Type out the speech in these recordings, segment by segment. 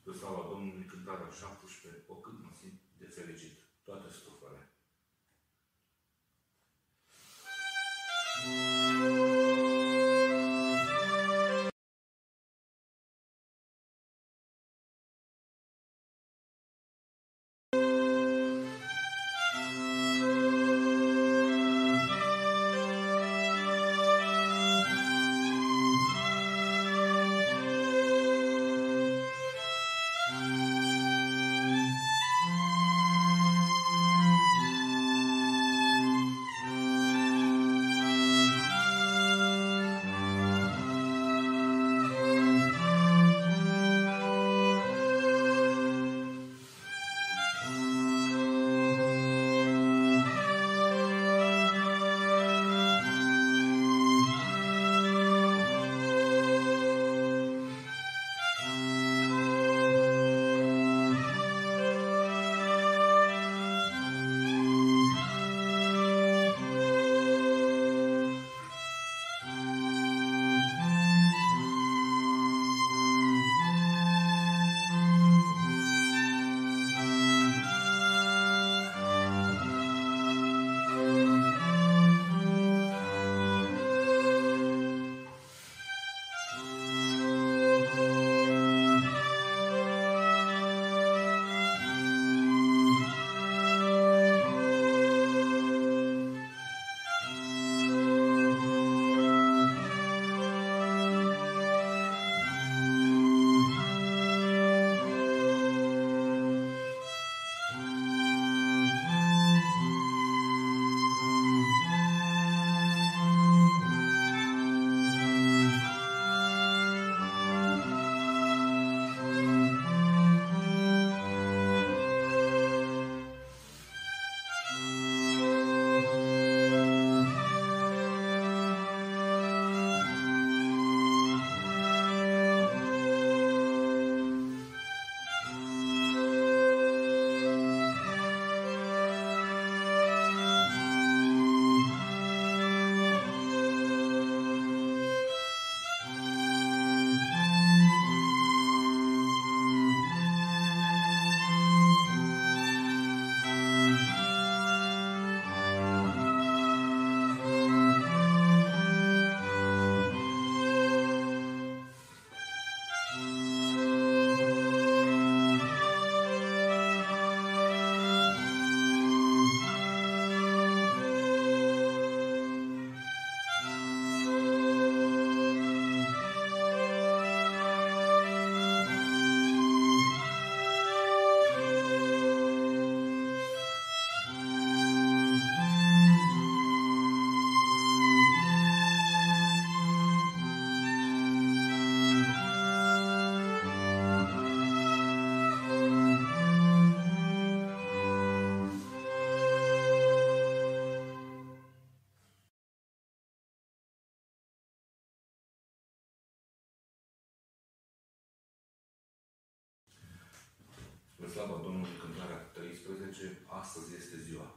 Spre slava Domnului, cântarea 17, o cât mă simt de fericit. Toate strofele. Spre slava Domnului, cântarea 13, astăzi este ziua.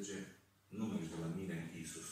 18, nu mergi de la mine, Iisus.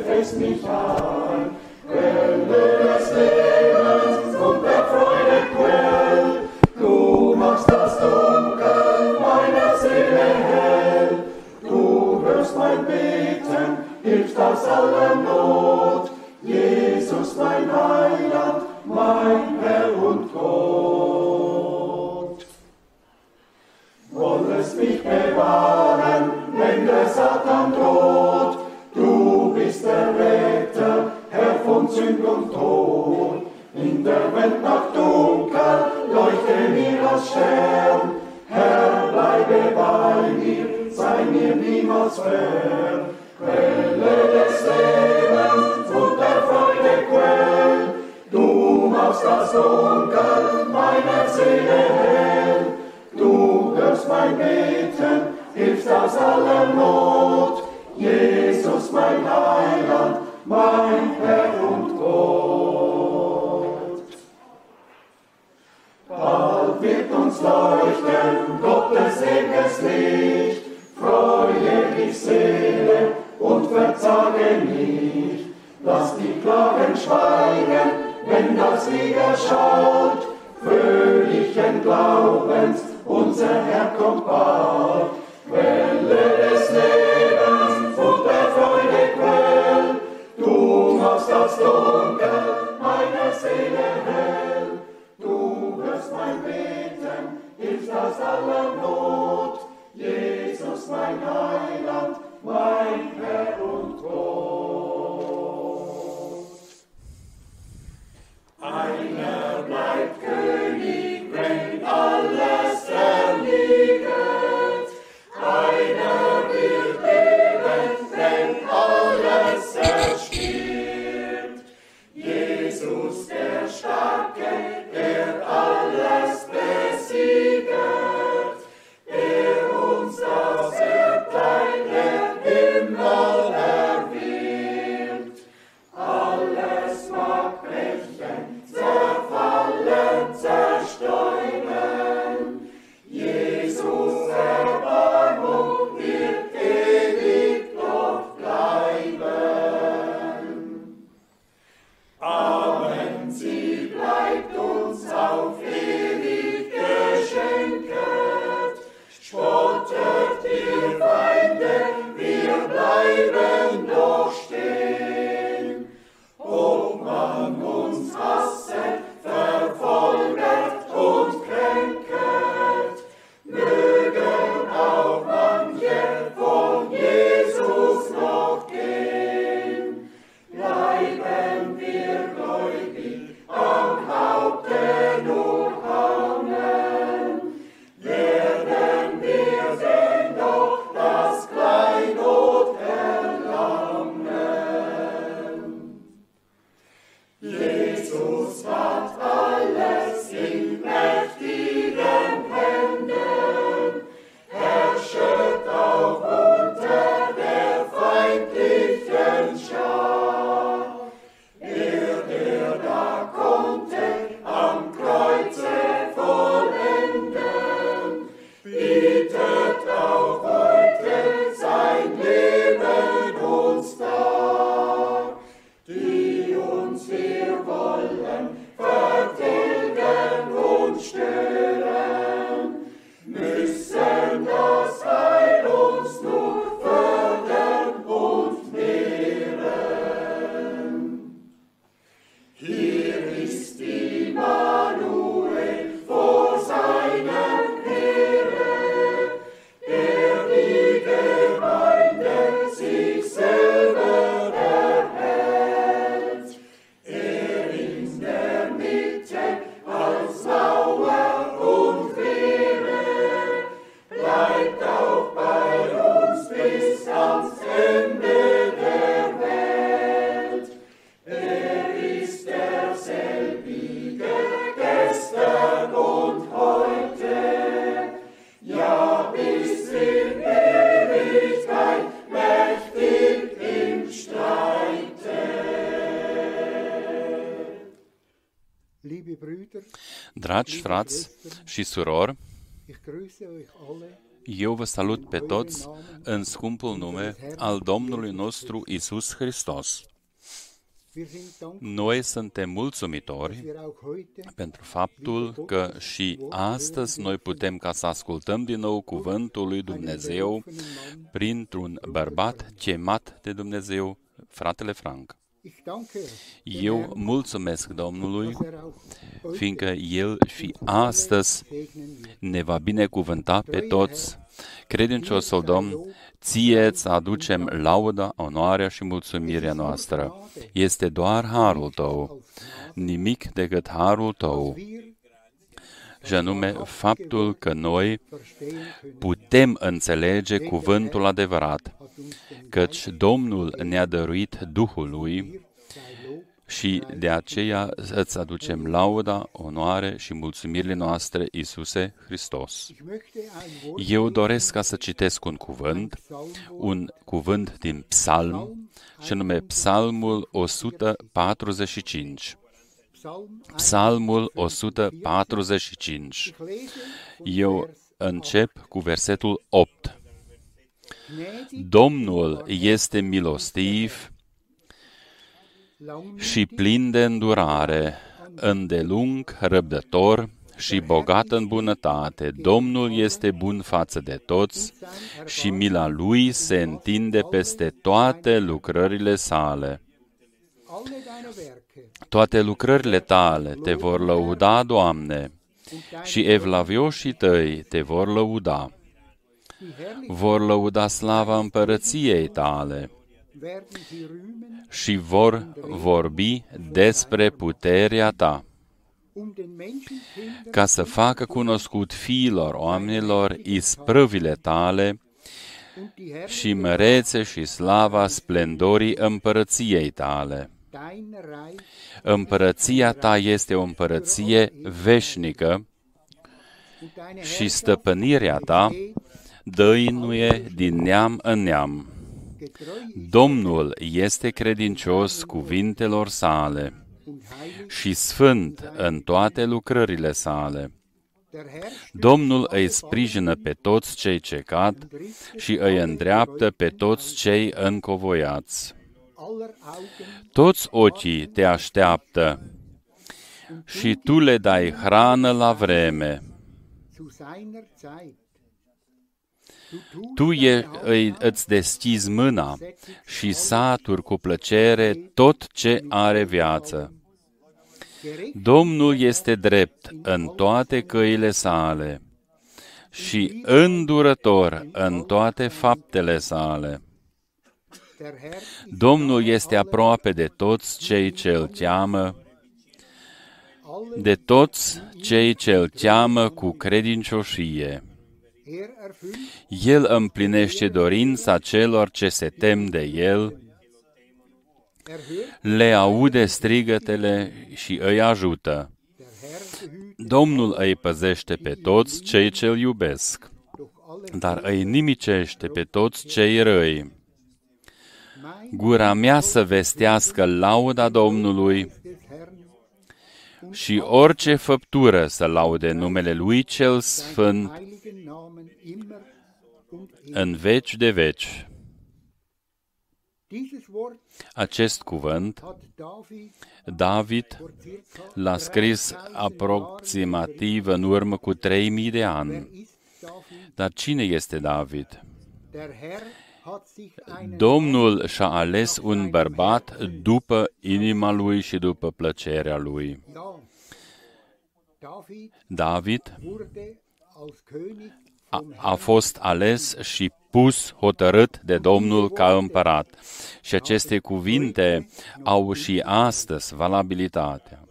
es mich ein, Quelle des Lebens und der Freude Quell. Du machst das Dunkel meiner Seele hell, du hörst mein Beten, hilfst aus aller Not. Jesus, mein Heiland, mein Herr und Gott. Wollest mich bewahren, wenn der Satan droht, du bist der Retter, Herr von Sünd und Tod. In der Welt nach Dunkel, leuchte mir als Stern, Herr, bleibe bei mir, sei mir niemals fern. Quelle des Lebens und der Freude Quell, du machst das Dunkel meiner Seele hell, du hörst mein Beten, hilfst aus aller Not, Jesus mein Heiland, mein Herr und Gott. Bald wird uns leuchten Gottes ewiges Licht, freue dich Seele und verzage nicht, lass die Klagen schweigen, wenn das Lied erschallt, fröhlichen Glaubens, unser Herr kommt bald. Quelle des Lebens und der Freude Quell, du machst das Dunkel meiner Seele hell, du hörst mein Beten, hilfst aus aller Not, Jesus mein Heiland, mein Herr und Gott. Einer bleibt König, wenn alles erliegt, einer wird leben, wenn alles erstirbt. Jesus der Starke, der alles besieget, der uns das Erbteil der Himmel erwirbt. Alles mag brechen, zerfallen, zerstäuben. Jesus Erbarmung wird ewig dort bleiben. Amen, sie bleibt uns auf ewig geschenket. Spottet ihr Feinde, wir bleiben doch stehen. Ob man uns hasset, verfolget und kränket, mögen auch manche von Jesus noch gehen. Bleiben wir gläubig, am Haupte nur hangen, werden wir sehen doch das Kleinod erlangen. Jesus hat alles in mächtigen Händen, herrschet auch unter der feindlichen Schar. Der da konnte am Kreuze vollenden, bietet auch heute sein Leben uns dar. Die uns wir wollen vertilgen und stören, müssen das Heil uns nur fördern und mehren. Hier ist Immanuel vor seinem Heere, der die Gemeinde sich selber erhält. Er in der Mitte als Mauer und Wehre, bleibt auch bei uns bis ans Ende der Welt. Er ist derselbige gestern und heute, ja bis in Ewigkeit mächtig im Streite. Liebe Brüder, Dragi frați și surori, ich grüße euch alle Eu vă salut pe toți în scumpul nume al Domnului nostru Iisus Hristos. Noi suntem mulțumitori pentru faptul că și astăzi noi putem ca să ascultăm din nou cuvântul lui Dumnezeu printr-un bărbat chemat de Dumnezeu, fratele Frank. Eu mulțumesc Domnului, fiindcă El și astăzi ne va binecuvânta pe toți. Credinciosul Domn, ție îți aducem lauda, onoarea și mulțumirea noastră. Este doar harul tău, nimic decât harul tău. Și anume faptul că noi putem înțelege cuvântul adevărat, căci Domnul ne-a dăruit Duhul Lui și de aceea îți aducem lauda, onoare și mulțumirile noastre, Iisuse Hristos. Eu doresc ca să citesc un cuvânt din Psalm, și anume Psalmul 145. Psalmul 145. Eu încep cu versetul 8. Domnul este milostiv și plin de îndurare, îndelung răbdător și bogat în bunătate. Domnul este bun față de toți și mila Lui se întinde peste toate lucrările sale. Toate lucrările tale te vor lăuda, Doamne, și evlavioșii tăi te vor lăuda. Vor lăuda slava împărăției tale și vor vorbi despre puterea ta, ca să facă cunoscut fiilor oamenilor isprăvile tale și mărețe și slava splendorii împărăției tale. Împărăția ta este o împărăție veșnică și stăpânirea ta dăinuie din neam în neam. Domnul este credincios cuvintelor sale și sfânt în toate lucrările sale. Domnul îi sprijină pe toți cei ce cad și îi îndreaptă pe toți cei încovoiați. Toți ochii te așteaptă și tu le dai hrană la vreme. Tu îți deschizi mâna și saturi cu plăcere tot ce are viață. Domnul este drept în toate căile sale și îndurător în toate faptele sale. Domnul este aproape de toți cei ce îl cheamă, de toți cei ce îl cheamă cu credincioșie. El împlinește dorința celor ce se tem de El, le aude strigătele și îi ajută. Domnul îi păzește pe toți cei ce îl iubesc, dar îi nimicește pe toți cei răi. Gura mea să vestească lauda Domnului și orice făptură să laude numele Lui cel Sfânt în veci de veci. Acest cuvânt, David l-a scris aproximativ în urmă cu 3000 de ani. Dar cine este David? Domnul și-a ales un bărbat după inima lui și după plăcerea lui. David a fost ales și pus hotărât de Domnul ca împărat. Și aceste cuvinte au și astăzi valabilitatea.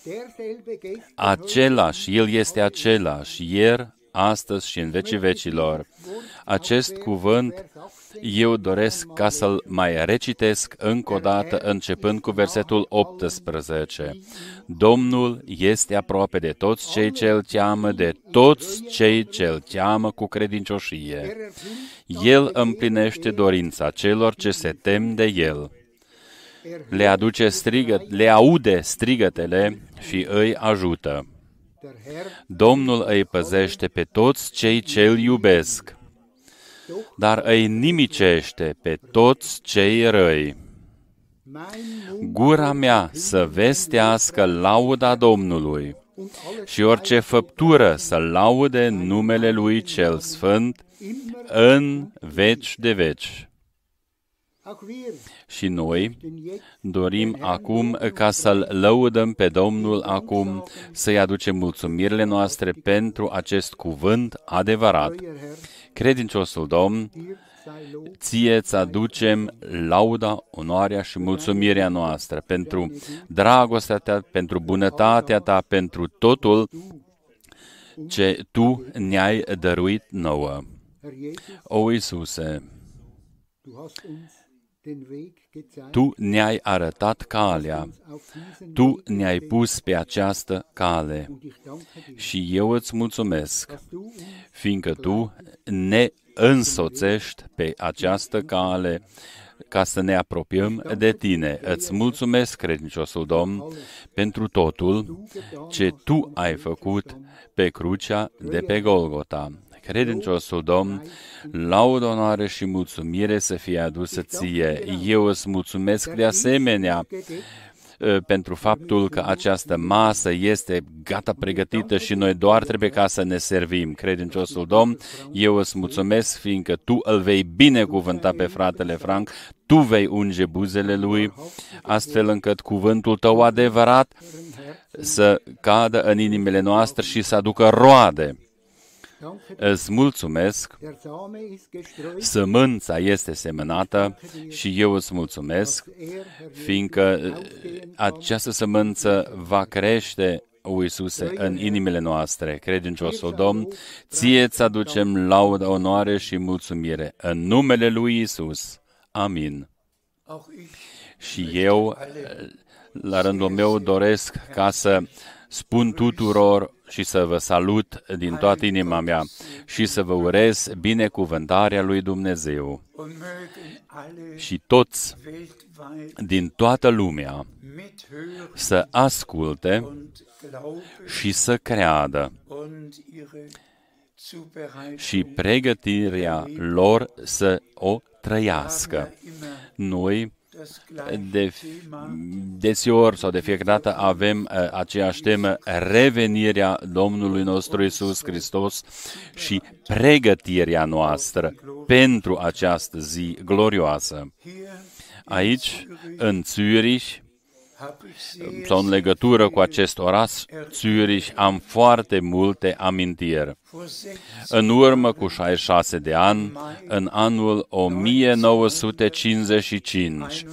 Același, El este același, ieri, astăzi și în vecii vecilor. Acest cuvânt eu doresc ca să-l mai recitesc încă o dată, începând cu versetul 18. Domnul este aproape de toți cei ce îl cheamă, de toți cei ce îl cheamă cu credincioșie. El împlinește dorința celor ce se tem de El. Le aude strigătele și îi ajută. Domnul îi păzește pe toți cei ce îl iubesc, dar îi nimicește pe toți cei răi. Gura mea să vestească lauda Domnului și orice făptură să laude numele Lui cel Sfânt în veci de veci. Și noi dorim acum ca să-L lăudăm pe Domnul acum, să-i aducem mulțumirile noastre pentru acest cuvânt adevărat. Credinciosul Domn, ție îți aducem lauda, onoarea și mulțumirea noastră pentru dragostea ta, pentru bunătatea ta, pentru totul ce tu ne-ai dăruit nouă. O Iisuse, tu ne-ai arătat calea, tu ne-ai pus pe această cale și eu îți mulțumesc, fiindcă tu ne însoțești pe această cale ca să ne apropiem de tine. Îți mulțumesc, credinciosul Domn, pentru totul ce tu ai făcut pe crucea de pe Golgota. Credinciosul Domn, laudă, onoare și mulțumire să fie adusă ție. Eu îți mulțumesc de asemenea pentru faptul că această masă este gata pregătită și noi doar trebuie ca să ne servim. Credinciosul Domn, eu îți mulțumesc fiindcă tu îl vei binecuvânta pe fratele Frank, tu vei unge buzele lui, astfel încât cuvântul tău adevărat să cadă în inimile noastre și să aducă roade. Îți mulțumesc, sămânța este semănată și eu îți mulțumesc, fiindcă această sămânță va crește, o Iisuse, în inimile noastre. Credinciosul Domn, ție îți aducem laudă, onoare și mulțumire. În numele lui Iisus. Amin. Și eu, la rândul meu, doresc ca să spun tuturor și să vă salut din toată inima mea și să vă urez binecuvântarea lui Dumnezeu. Și toți din toată lumea să asculte și să creadă și pregătirea lor să o trăiască. Noi deseori sau de fiecare dată avem aceeași temă, revenirea Domnului nostru Iisus Hristos și pregătirea noastră pentru această zi glorioasă. Aici, în Zürich, sau în legătură cu acest oraș, Zürich, am foarte multe amintiri. În urmă cu 66 de ani, în anul 1955,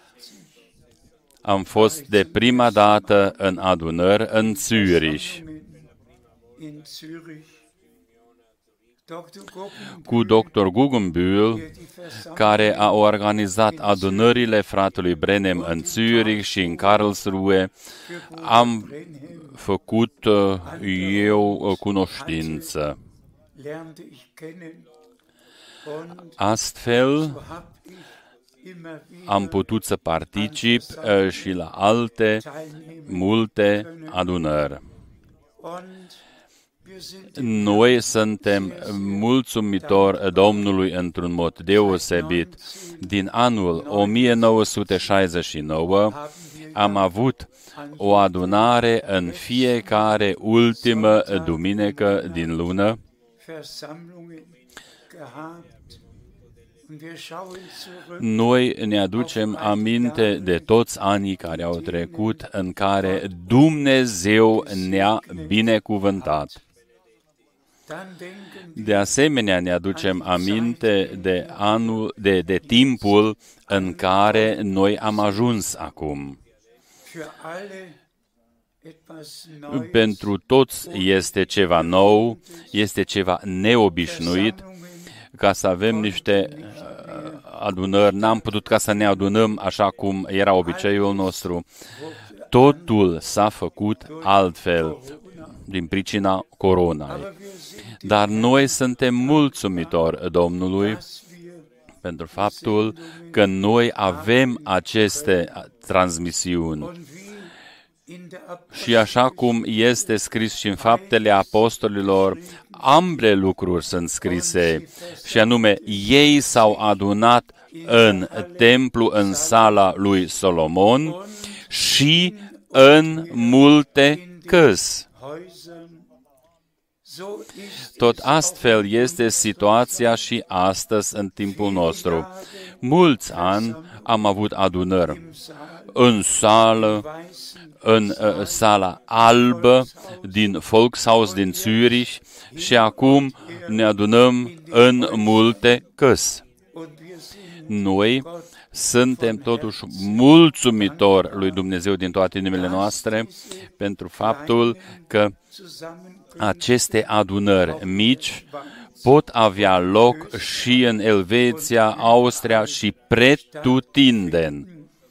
am fost de prima dată în adunări în Zürich. Cu dr. Guggenbühl, care a organizat adunările fratelui Branham în Zürich și în Karlsruhe, am făcut eu cunoștință. Astfel, am putut să particip și la alte multe adunări. Noi suntem mulțumitori Domnului într-un mod deosebit. Din anul 1969 am avut o adunare în fiecare ultimă duminică din lună. Noi ne aducem aminte de toți anii care au trecut în care Dumnezeu ne-a binecuvântat. De asemenea, ne aducem aminte de timpul în care noi am ajuns acum. Pentru toți este ceva nou, este ceva neobișnuit, ca să avem niște adunări. N-am putut ca să ne adunăm așa cum era obiceiul nostru. Totul s-a făcut altfel din pricina coronei. Dar noi suntem mulțumitori Domnului pentru faptul că noi avem aceste transmisiuni Și așa cum este scris și în Faptele Apostolilor, ambele lucruri sunt scrise, și anume, ei s-au adunat în templu, în sala lui Solomon și în multe căsi. Tot astfel este situația și astăzi în timpul nostru. Mulți ani am avut adunări în sală, în sala albă din Volkshaus din Zürich și acum ne adunăm în multe căsi. Noi suntem totuși mulțumitori lui Dumnezeu din toate inimile noastre pentru faptul că aceste adunări mici pot avea loc și în Elveția, Austria și pretutindeni,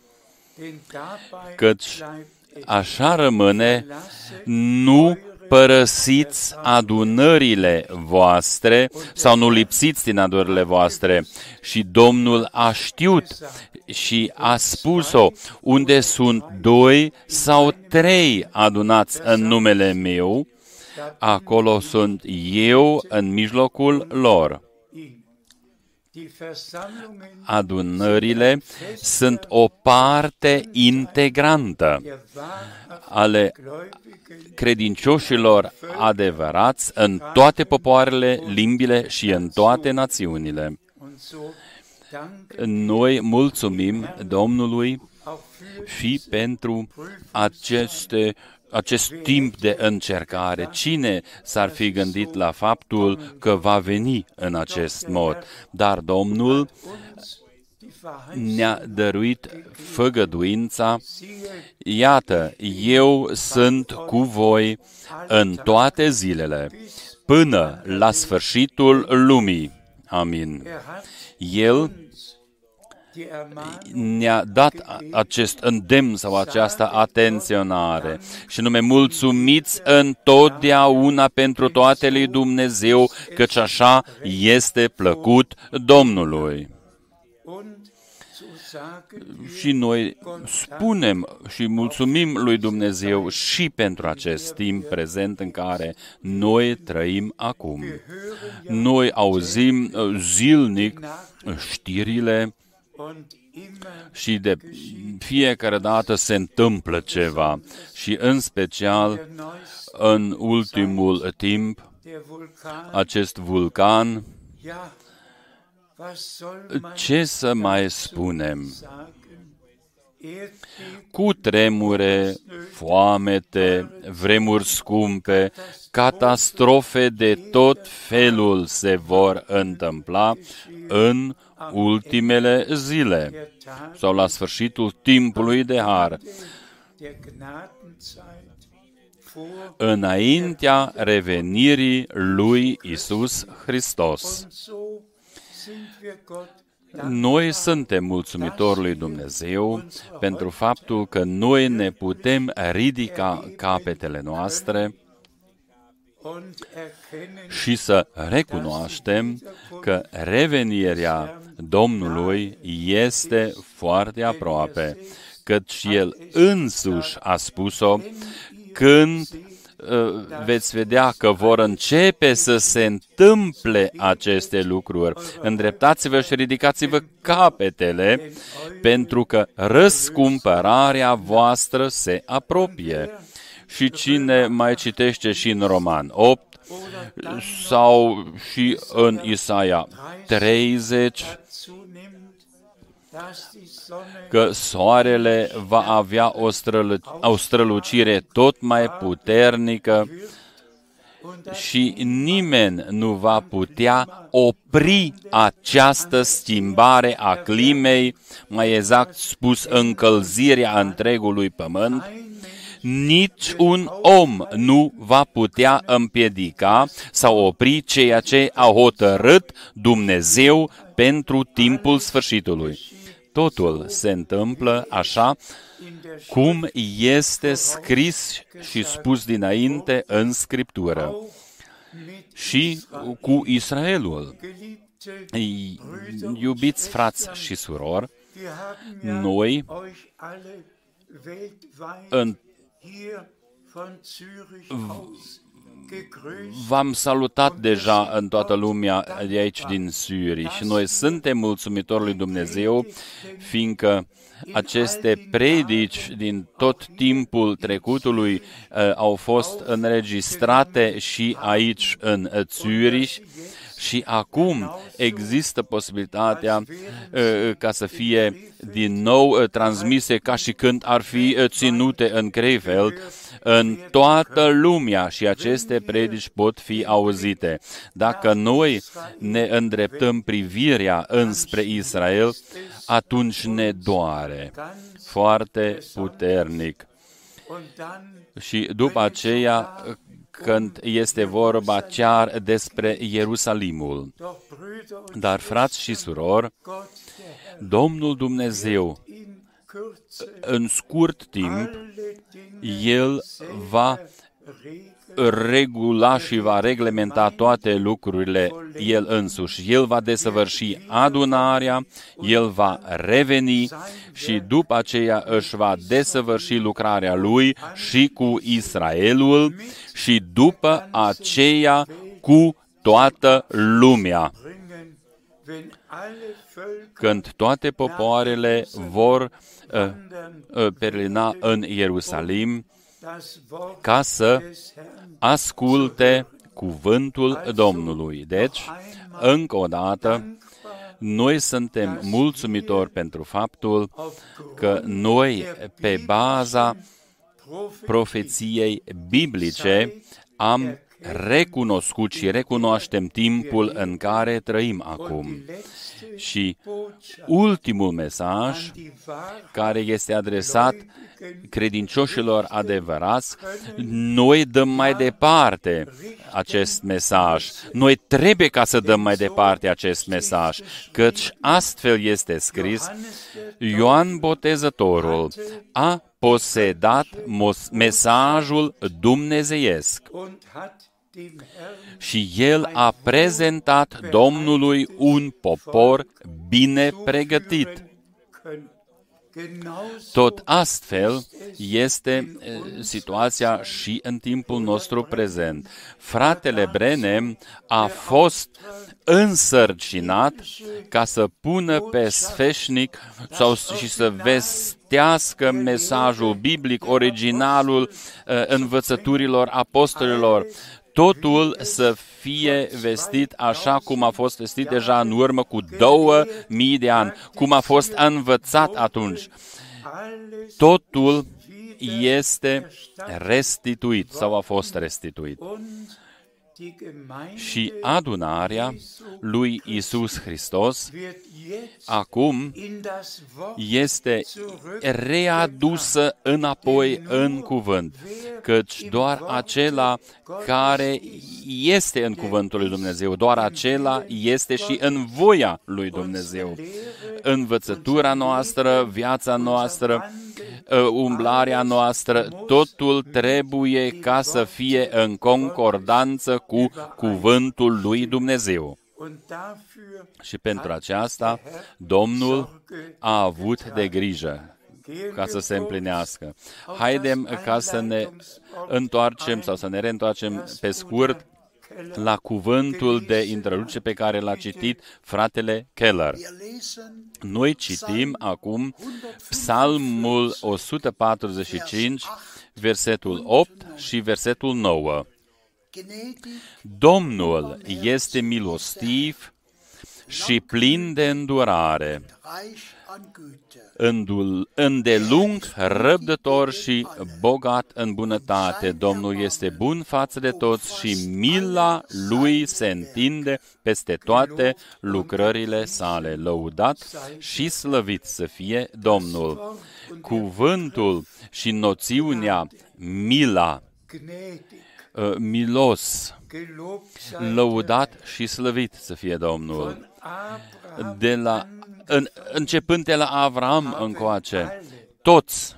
căci așa rămâne, nu părăsiți adunările voastre sau nu lipsiți din adunările voastre. Și Domnul a știut și a spus-o, unde sunt 2 sau 3 adunați în numele meu, acolo sunt eu în mijlocul lor. Adunările sunt o parte integrantă ale credincioșilor adevărați în toate popoarele, limbile și în toate națiunile. Noi mulțumim Domnului și pentru acest timp de încercare. Cine s-ar fi gândit la faptul că va veni în acest mod? Dar Domnul ne-a dăruit făgăduința, iată, eu sunt cu voi în toate zilele, până la sfârșitul lumii. Amin. El ne-a dat acest îndemn sau această atenționare și nume mulțumiți întotdeauna pentru toate lui Dumnezeu, căci așa este plăcut Domnului. Și noi spunem și mulțumim lui Dumnezeu și pentru acest timp prezent în care noi trăim acum. Noi auzim zilnic știrile și de fiecare dată se întâmplă ceva. Și în special în ultimul timp, acest vulcan, ce să mai spunem? Cu tremure, foamete, vremuri scumpe, catastrofe de tot felul se vor întâmpla în ultimele zile sau la sfârșitul timpului de har, înaintea revenirii lui Iisus Hristos. Noi suntem mulțumitori lui Dumnezeu pentru faptul că noi ne putem ridica capetele noastre și să recunoaștem că revenirea Domnului este foarte aproape, căci El însuși a spus-o, când veți vedea că vor începe să se întâmple aceste lucruri. Îndreptați-vă și ridicați-vă capetele, pentru că răscumpărarea voastră se apropie. Și cine mai citește și în Roman 8 sau și în Isaia 30, că soarele va avea o strălucire tot mai puternică și nimeni nu va putea opri această schimbare a climei, mai exact spus încălzirea întregului pământ. Nici un om nu va putea împiedica sau opri ceea ce a hotărât Dumnezeu pentru timpul sfârșitului. Totul se întâmplă așa cum este scris și spus dinainte în Scriptură. Și cu Israelul. Iubiți frați și surori, noi în V-am salutat deja în toată lumea de aici din Zürich și noi suntem mulțumitori lui Dumnezeu, fiindcă aceste predici din tot timpul trecutului au fost înregistrate și aici în Zürich și acum există posibilitatea ca să fie din nou transmise ca și când ar fi ținute în Krefeld în toată lumea și aceste predici pot fi auzite. Dacă noi ne îndreptăm privirea înspre Israel, atunci ne doare foarte puternic. Și după aceea, când este vorba chiar despre Ierusalimul. Dar, frați și surori, Domnul Dumnezeu, în scurt timp, El va regula și va reglementa toate lucrurile El însuși. El va desăvârși adunarea, El va reveni și după aceea își va desăvârși lucrarea Lui și cu Israelul și după aceea cu toată lumea. Când toate popoarele vor perlina în Ierusalim ca să asculte cuvântul Domnului. Deci, încă o dată, noi suntem mulțumitori pentru faptul că noi, pe baza profeției biblice, am recunoscut și recunoaștem timpul în care trăim acum. Și ultimul mesaj care este adresat credincioșilor adevărați, noi dăm mai departe acest mesaj. Noi trebuie ca să dăm mai departe acest mesaj, căci astfel este scris, Ioan Botezătorul a posedat mesajul dumnezeiesc și el a prezentat Domnului un popor bine pregătit. Tot astfel este situația și în timpul nostru prezent. Fratele Branham a fost însărcinat ca să pună pe sfeșnic și să vestească mesajul biblic, originalul învățăturilor apostolilor. Totul să fie vestit așa cum a fost vestit deja în urmă cu 2000 de ani, cum a fost învățat atunci. Totul este restituit sau a fost restituit. Și adunarea lui Iisus Hristos acum este readusă înapoi în cuvânt, căci doar acela care este în cuvântul lui Dumnezeu, doar acela este și în voia lui Dumnezeu. Învățătura noastră, viața noastră, umblarea noastră, totul trebuie ca să fie în concordanță cu cuvântul lui Dumnezeu. Și pentru aceasta, Domnul a avut de grijă ca să se împlinească. Haidem ca să ne întoarcem sau să ne reîntoarcem pe scurt la cuvântul de introducere pe care l-a citit fratele Keller. Noi citim acum Psalmul 145, versetul 8 și versetul 9. Domnul este milostiv și plin de îndurare, îndelung răbdător și bogat în bunătate. Domnul este bun față de toți și mila lui se întinde peste toate lucrările sale. Lăudat și slăvit să fie Domnul. Cuvântul și noțiunea mila, milos, lăudat și slăvit să fie Domnul. Începând de la Avram încoace, toți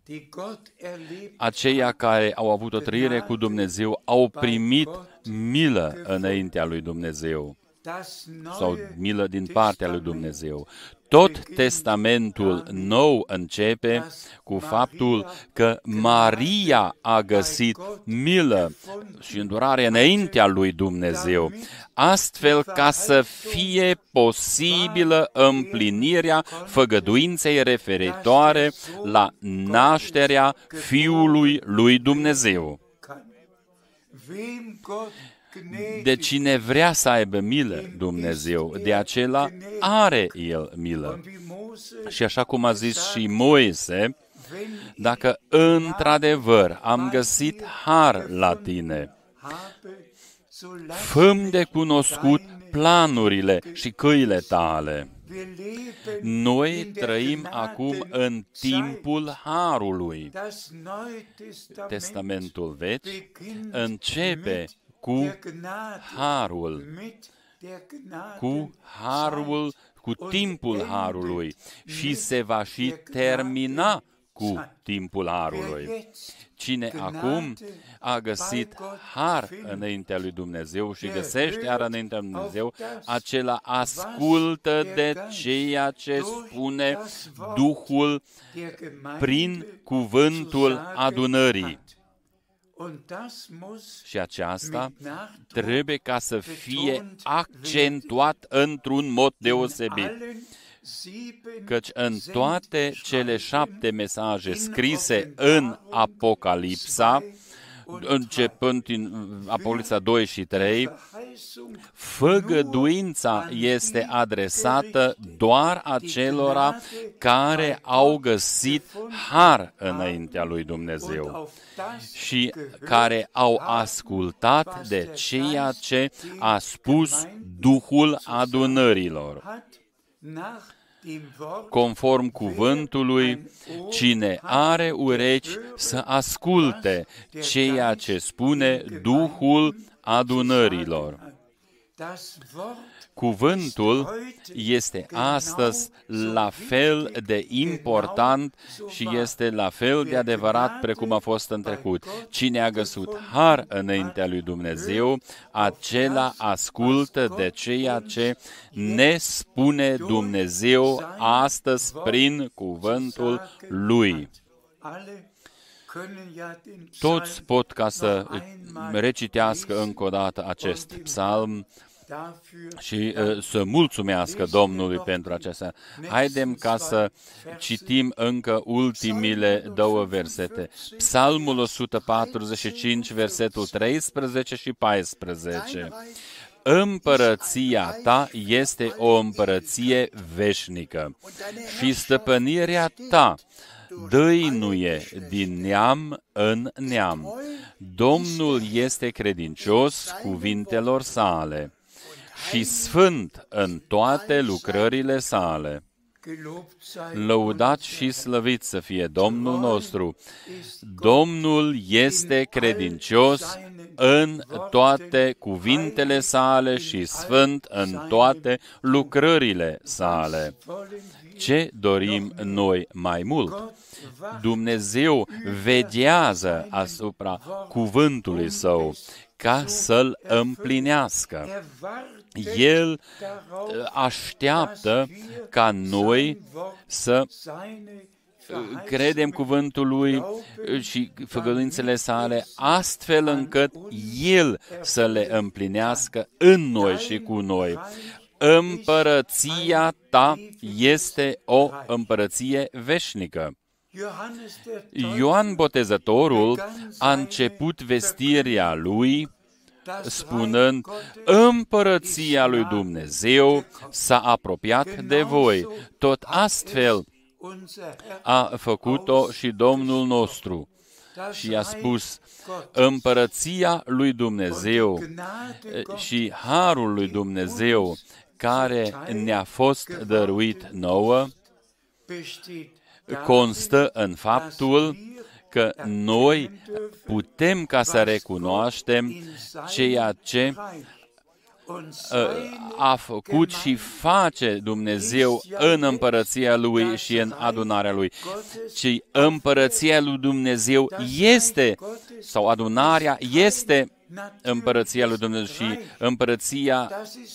aceia care au avut o trăire cu Dumnezeu au primit milă înaintea lui Dumnezeu. sau milă din partea lui Dumnezeu. Tot Testamentul Nou începe cu faptul că Maria a găsit milă și îndurare înaintea lui Dumnezeu, astfel ca să fie posibilă împlinirea făgăduinței referitoare la nașterea Fiului lui Dumnezeu. De cine vrea să aibă milă, Dumnezeu, de acela are El milă. Și așa cum a zis și Moise, dacă într-adevăr am găsit har la tine, fă-mi de cunoscut planurile și căile tale. Noi trăim acum în timpul harului. Testamentul Vechi începe cu harul, cu timpul harului și se va și termina cu timpul harului. Cine acum a găsit har înaintea lui Dumnezeu și găsește har înaintea lui Dumnezeu, acela ascultă de ceea ce spune Duhul prin cuvântul adunării. Și aceasta trebuie ca să fie accentuat într-un mod deosebit. Căci în toate cele 7 mesaje scrise în Apocalipsa, începând din Apocalipsa 2 și 3, făgăduința este adresată doar acelora care au găsit har înaintea lui Dumnezeu și care au ascultat de ceea ce a spus Duhul adunărilor. Conform cuvântului, cine are urechi să asculte ceea ce spune Duhul adunărilor. Cuvântul este astăzi la fel de important și este la fel de adevărat precum a fost în trecut. Cine a găsit har înaintea lui Dumnezeu, acela ascultă de ceea ce ne spune Dumnezeu astăzi prin cuvântul Lui. Toți pot ca să recitească încă o dată acest psalm și să mulțumească Domnului pentru aceasta. Haidem ca să citim încă ultimile 2 versete. Psalmul 145, versetul 13 și 14. Împărăția ta este o împărăție veșnică și stăpânirea ta dăinuie din neam în neam. Domnul este credincios cuvintelor sale și sfânt în toate lucrările sale. Lăudat și slăvit să fie Domnul nostru. Domnul este credincios în toate cuvintele sale și sfânt în toate lucrările sale. Ce dorim noi mai mult? Dumnezeu veghează asupra cuvântului Său ca să-l împlinească. El așteaptă ca noi să credem cuvântul Lui și făgăduințele sale, astfel încât El să le împlinească în noi și cu noi. Împărăția ta este o împărăție veșnică. Ioan Botezătorul a început vestirea lui spunând: împărăția lui Dumnezeu s-a apropiat de voi. Tot astfel a făcut-o și Domnul nostru. Și a spus: împărăția lui Dumnezeu și harul lui Dumnezeu care ne-a fost dăruit nouă constă în faptul că noi putem ca să recunoaștem ceea ce a făcut și face Dumnezeu în împărăția Lui și în adunarea Lui. Ci împărăția lui Dumnezeu este, sau adunarea este împărăția lui Dumnezeu și împărăția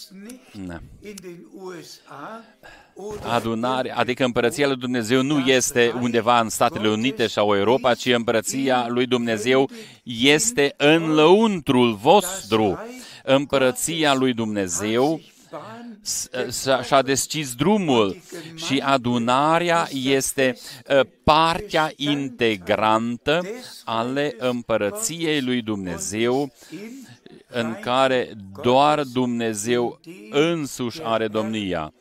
adunare, adică împărăția lui Dumnezeu nu este undeva în Statele Unite sau Europa, ci împărăția lui Dumnezeu este în lăuntrul vostru. Împărăția lui Dumnezeu și-a deschis drumul și adunarea este partea integrantă ale împărăției lui Dumnezeu, în care doar Dumnezeu însuși are domnia.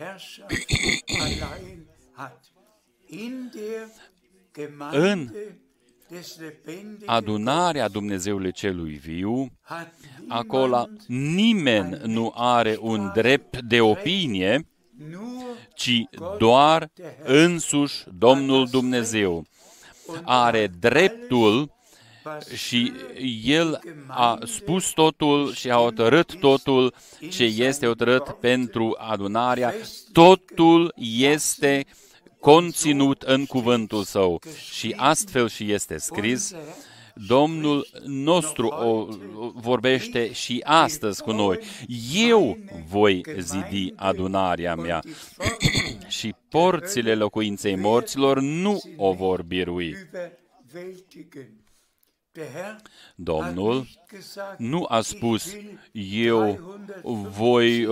În adunarea Dumnezeului celui viu, acolo nimeni nu are un drept de opinie, ci doar însuși Domnul Dumnezeu are dreptul și El a spus totul și a hotărât totul ce este hotărât pentru adunarea. Totul este conținut în cuvântul Său și astfel și este scris. Domnul nostru vorbește și astăzi cu noi. Eu voi zidi adunarea mea și porțile locuinței morților nu o vor birui. Domnul nu a spus, eu voi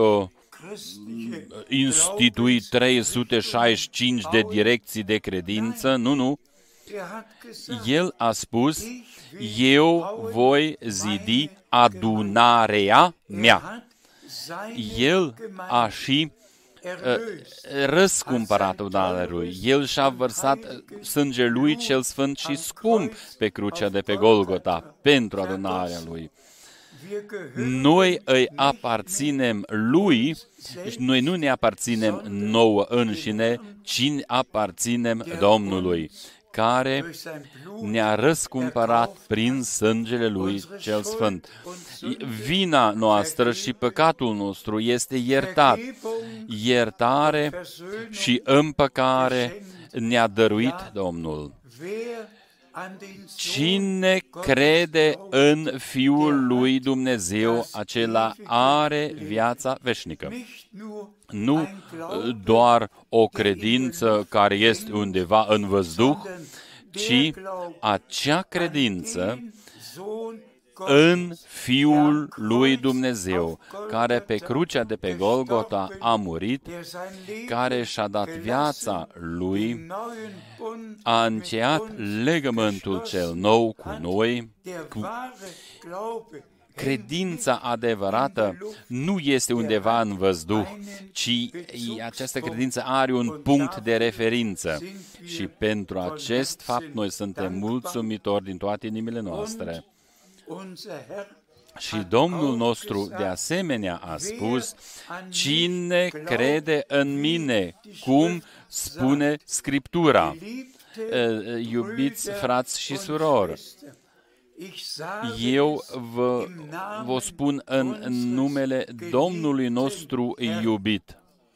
institui 365 de direcții de credință, nu. El a spus, eu voi zidi adunarea mea. El a și răscumpărat adunarea lui. El și-a vărsat sângele lui cel sfânt și scump pe crucea de pe Golgota pentru adunarea lui. Noi îi aparținem lui, noi nu ne aparținem nouă înșine, ci aparținem Domnului, care ne-a răscumpărat prin sângele lui cel sfânt. Vina noastră și păcatul nostru este iertat. Iertare și împăcare ne-a dăruit Domnul. Cine crede în Fiul lui Dumnezeu, acela are viața veșnică. Nu doar o credință care este undeva în văzduh, ci acea credință în Fiul lui Dumnezeu, care pe crucea de pe Golgota a murit, care și-a dat viața lui, a încheiat legământul cel nou cu noi. Credința adevărată nu este undeva în văzduh, ci această credință are un punct de referință. Și pentru acest fapt noi suntem mulțumitori din toate inimile noastre. Și Domnul nostru de asemenea a spus, cine crede în mine, cum spune Scriptura. Iubiți frați și surori, eu vă spun în numele Domnului nostru iubit.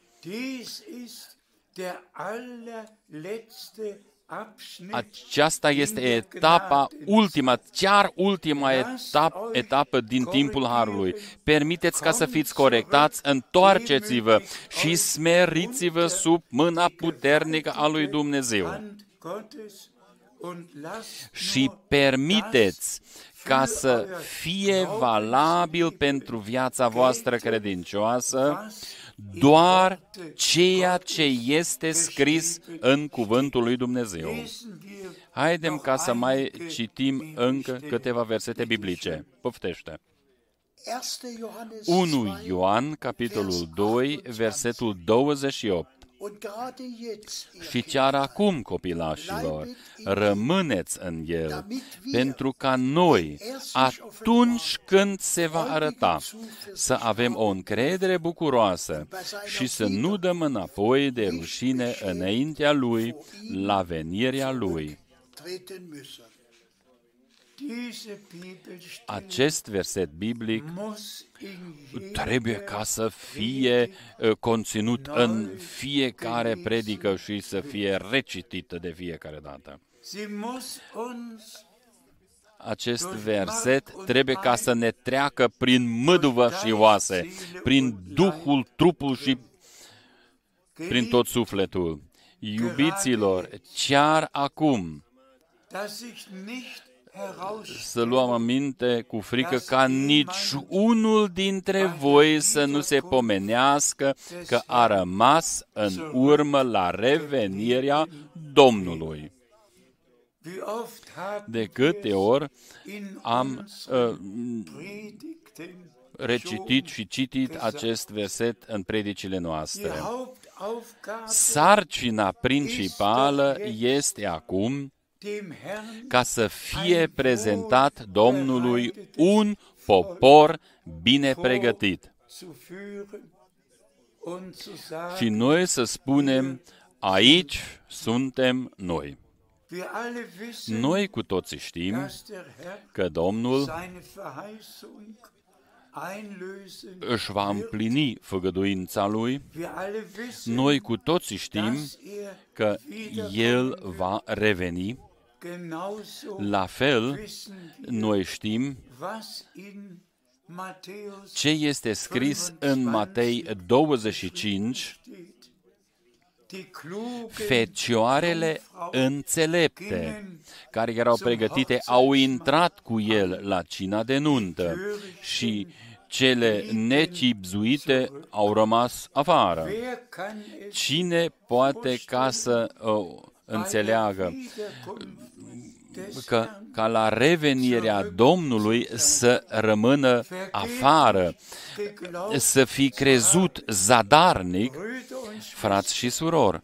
Aceasta este etapa ultima, chiar ultima etapă din timpul Harului. Permiteți ca să fiți corectați, întoarceți-vă și smeriți-vă sub mâna puternică a lui Dumnezeu. Și permiteți ca să fie valabil pentru viața voastră credincioasă doar ceea ce este scris în cuvântul lui Dumnezeu. Haidem ca să mai citim încă câteva versete biblice. Poftește. 1 Ioan, capitolul 2, versetul 28. Și chiar acum, copilașilor, rămâneți în El, pentru ca noi, atunci când se va arăta, să avem o încredere bucuroasă și să nu dăm înapoi de rușine înaintea Lui, la venirea Lui. Acest verset biblic trebuie ca să fie conținut în fiecare predică și să fie recitită de fiecare dată. acest verset trebuie ca să ne treacă prin măduvă și oase, prin Duhul, trupul și prin tot sufletul. Iubiților, chiar acum, să luăm aminte cu frică ca nici unul dintre voi să nu se pomenească că a rămas în urmă la revenirea Domnului. De câte ori am recitit și citit acest verset în predicile noastre. Sarcina principală este acum ca să fie prezentat Domnului un popor bine pregătit. Și noi să spunem, aici suntem noi. Noi cu toții știm că Domnul își va împlini făgăduința Lui. Noi cu toții știm că El va reveni. La fel, noi știm ce este scris în Matei 25, fecioarele înțelepte, care erau pregătite, au intrat cu El la cina de nuntă și cele nechibzuite au rămas afară. Cine poate ca să înțeleagă că ca la revenirea Domnului să rămână afară, să fi crezut zadarnic, frați și surori.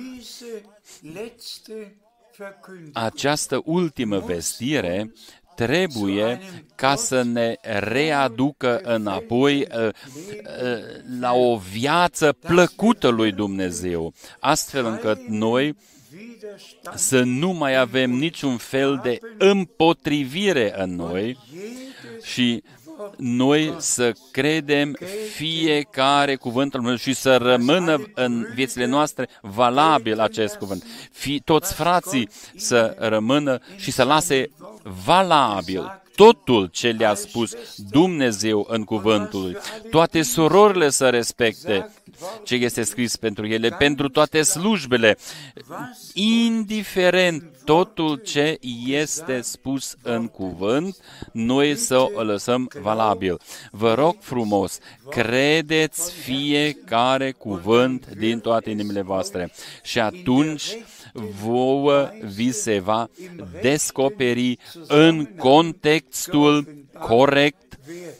Această ultimă vestire trebuie ca să ne readucă înapoi la o viață plăcută lui Dumnezeu, astfel încât noi să nu mai avem niciun fel de împotrivire în noi și noi să credem fiecare cuvânt al Lui și să rămână în viețile noastre valabil acest cuvânt. Toți frații să rămână și să lase valabil totul ce le-a spus Dumnezeu în cuvântul Lui. Toate surorile să respecte ce este scris pentru ele, pentru toate slujbele, indiferent totul ce este spus în cuvânt, noi să o lăsăm valabil. Vă rog frumos, credeți fiecare cuvânt din toate inimile voastre și atunci vouă vi se va descoperi în contextul corect.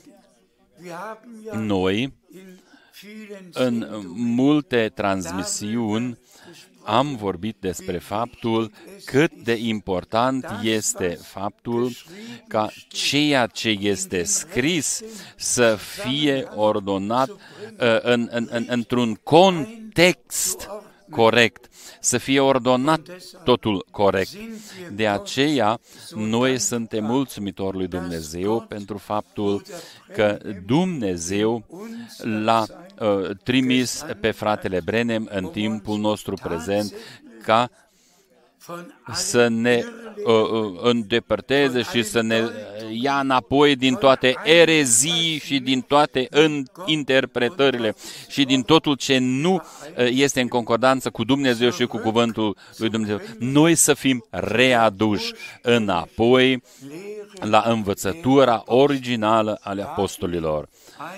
Noi, în multe transmisiuni, am vorbit despre faptul cât de important este faptul ca ceea ce este scris să fie ordonat într-un context corect, să fie ordonat totul corect. De aceea, noi suntem mulțumitori lui Dumnezeu pentru faptul că Dumnezeu l-a trimis pe fratele Branham în timpul nostru prezent ca să ne îndepărteze și să ne ia înapoi din toate erezii și din toate interpretările și din totul ce nu este în concordanță cu Dumnezeu și cu cuvântul lui Dumnezeu. Noi să fim readuși înapoi la învățătura originală ale apostolilor.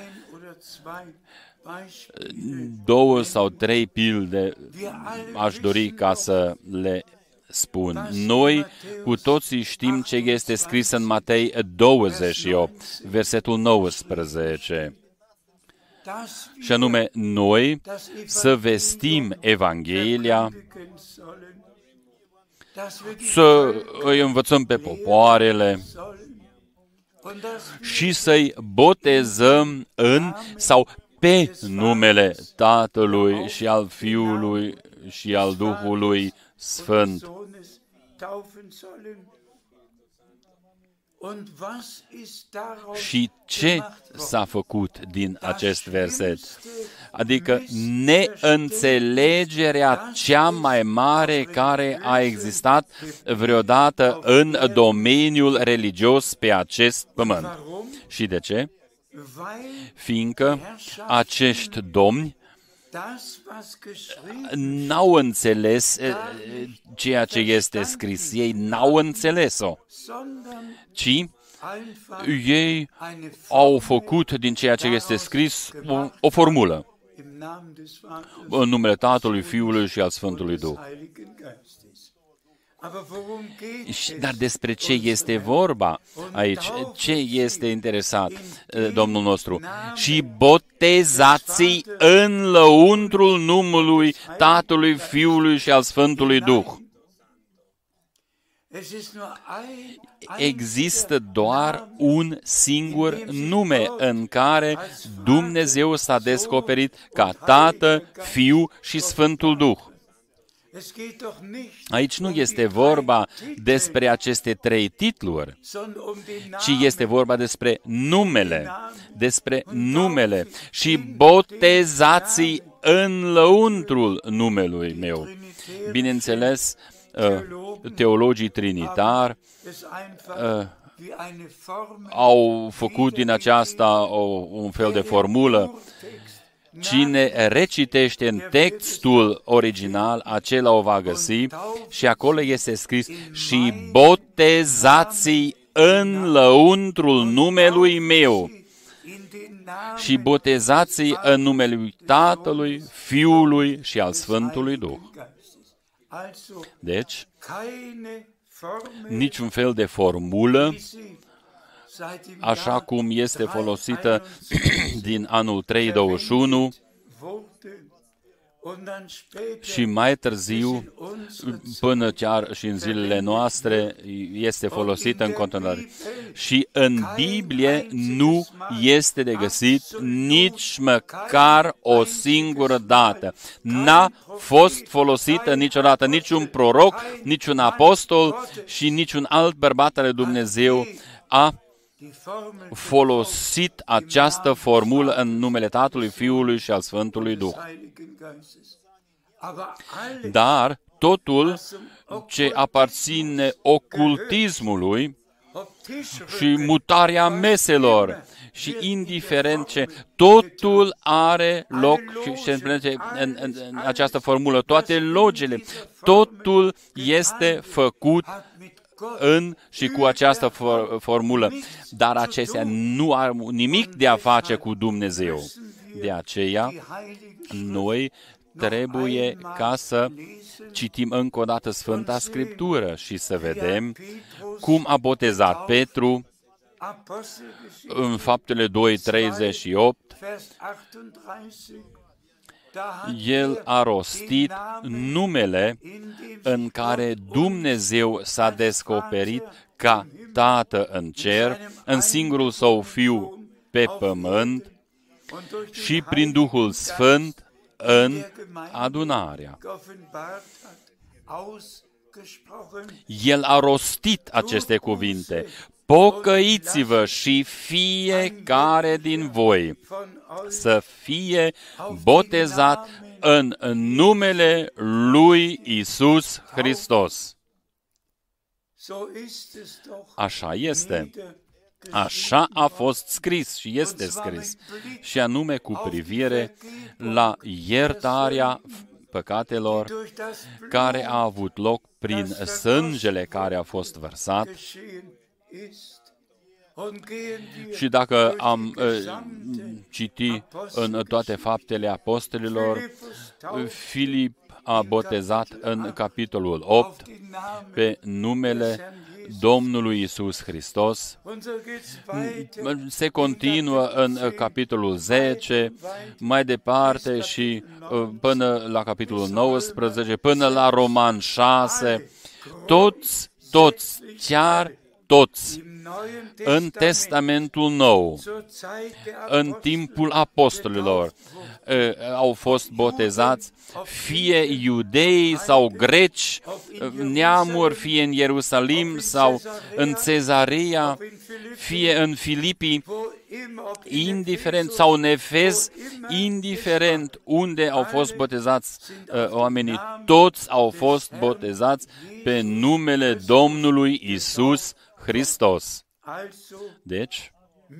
2 sau 3 pilde aș dori ca să le spun. Noi cu toții știm ce este scris în Matei 28, versetul 19. Și anume, noi să vestim Evanghelia, să îi învățăm pe popoarele și să-i botezăm în sau pe numele Tatălui și al Fiului și al Duhului Sfânt. Și ce s-a făcut din acest verset? Adică neînțelegerea cea mai mare care a existat vreodată în domeniul religios pe acest pământ. Și de ce? Fiindcă acești domni n-au înțeles ceea ce este scris. Ei n-au înțeles-o, ci ei au făcut din ceea ce este scris o formulă. În numele Tatălui, Fiului și al Sfântului Duh. Dar despre ce este vorba aici? Ce este interesat Domnul nostru? Și botezați în lăuntrul numelui Tatălui, Fiului și al Sfântului Duh. Există doar un singur nume în care Dumnezeu s-a descoperit ca Tată, Fiu și Sfântul Duh. Aici nu este vorba despre aceste trei titluri, ci este vorba despre numele și botezați în lăuntrul numelui meu. Bineînțeles, teologii trinitari au făcut din aceasta un fel de formulă. Cine recitește în textul original, acela o va găsi și acolo este scris și botezați în lăuntrul numelui meu și botezați în numele lui Tatălui, Fiului și al Sfântului Duh. Deci, niciun fel de formulă, așa cum este folosită din anul 321 și mai târziu, până chiar și în zilele noastre, este folosită în continuare. Și în Biblie nu este de găsit nici măcar o singură dată. N-a fost folosită niciodată niciun proroc, niciun apostol și niciun alt bărbat al lui Dumnezeu a folosit această formulă în numele Tatălui, Fiului și al Sfântului Duh. Dar totul ce aparține ocultismului și mutarea meselor și indiferent ce, totul are loc și în această formulă, toate logele, totul este făcut în și cu această formulă, dar acestea nu au nimic de a face cu Dumnezeu. De aceea, noi trebuie ca să citim încă o dată Sfânta Scriptură și să vedem cum a botezat Petru în Faptele 2:38. El a rostit numele în care Dumnezeu s-a descoperit ca Tată în cer, în singurul Său Fiu pe pământ și prin Duhul Sfânt în adunarea. El a rostit aceste cuvinte. Pocăiți-vă și fiecare din voi să fie botezat în numele lui Iisus Hristos. Așa este. Așa a fost scris și este scris. Și anume cu privire la iertarea păcatelor care a avut loc prin sângele care a fost vărsat. Și dacă am citit în toate faptele apostolilor, Filip a botezat în capitolul 8 pe numele Domnului Iisus Hristos. Se continuă în capitolul 10, mai departe și până la capitolul 19, până la Roman 6, toți, chiar toți, în Testamentul Nou, în timpul apostolilor, au fost botezați fie iudei sau greci, neamuri, fie în Ierusalim sau în Cezarea, fie în Filipii, indiferent, sau în Efes, indiferent unde au fost botezați oamenii, toți au fost botezați pe numele Domnului Isus Hristos. Deci,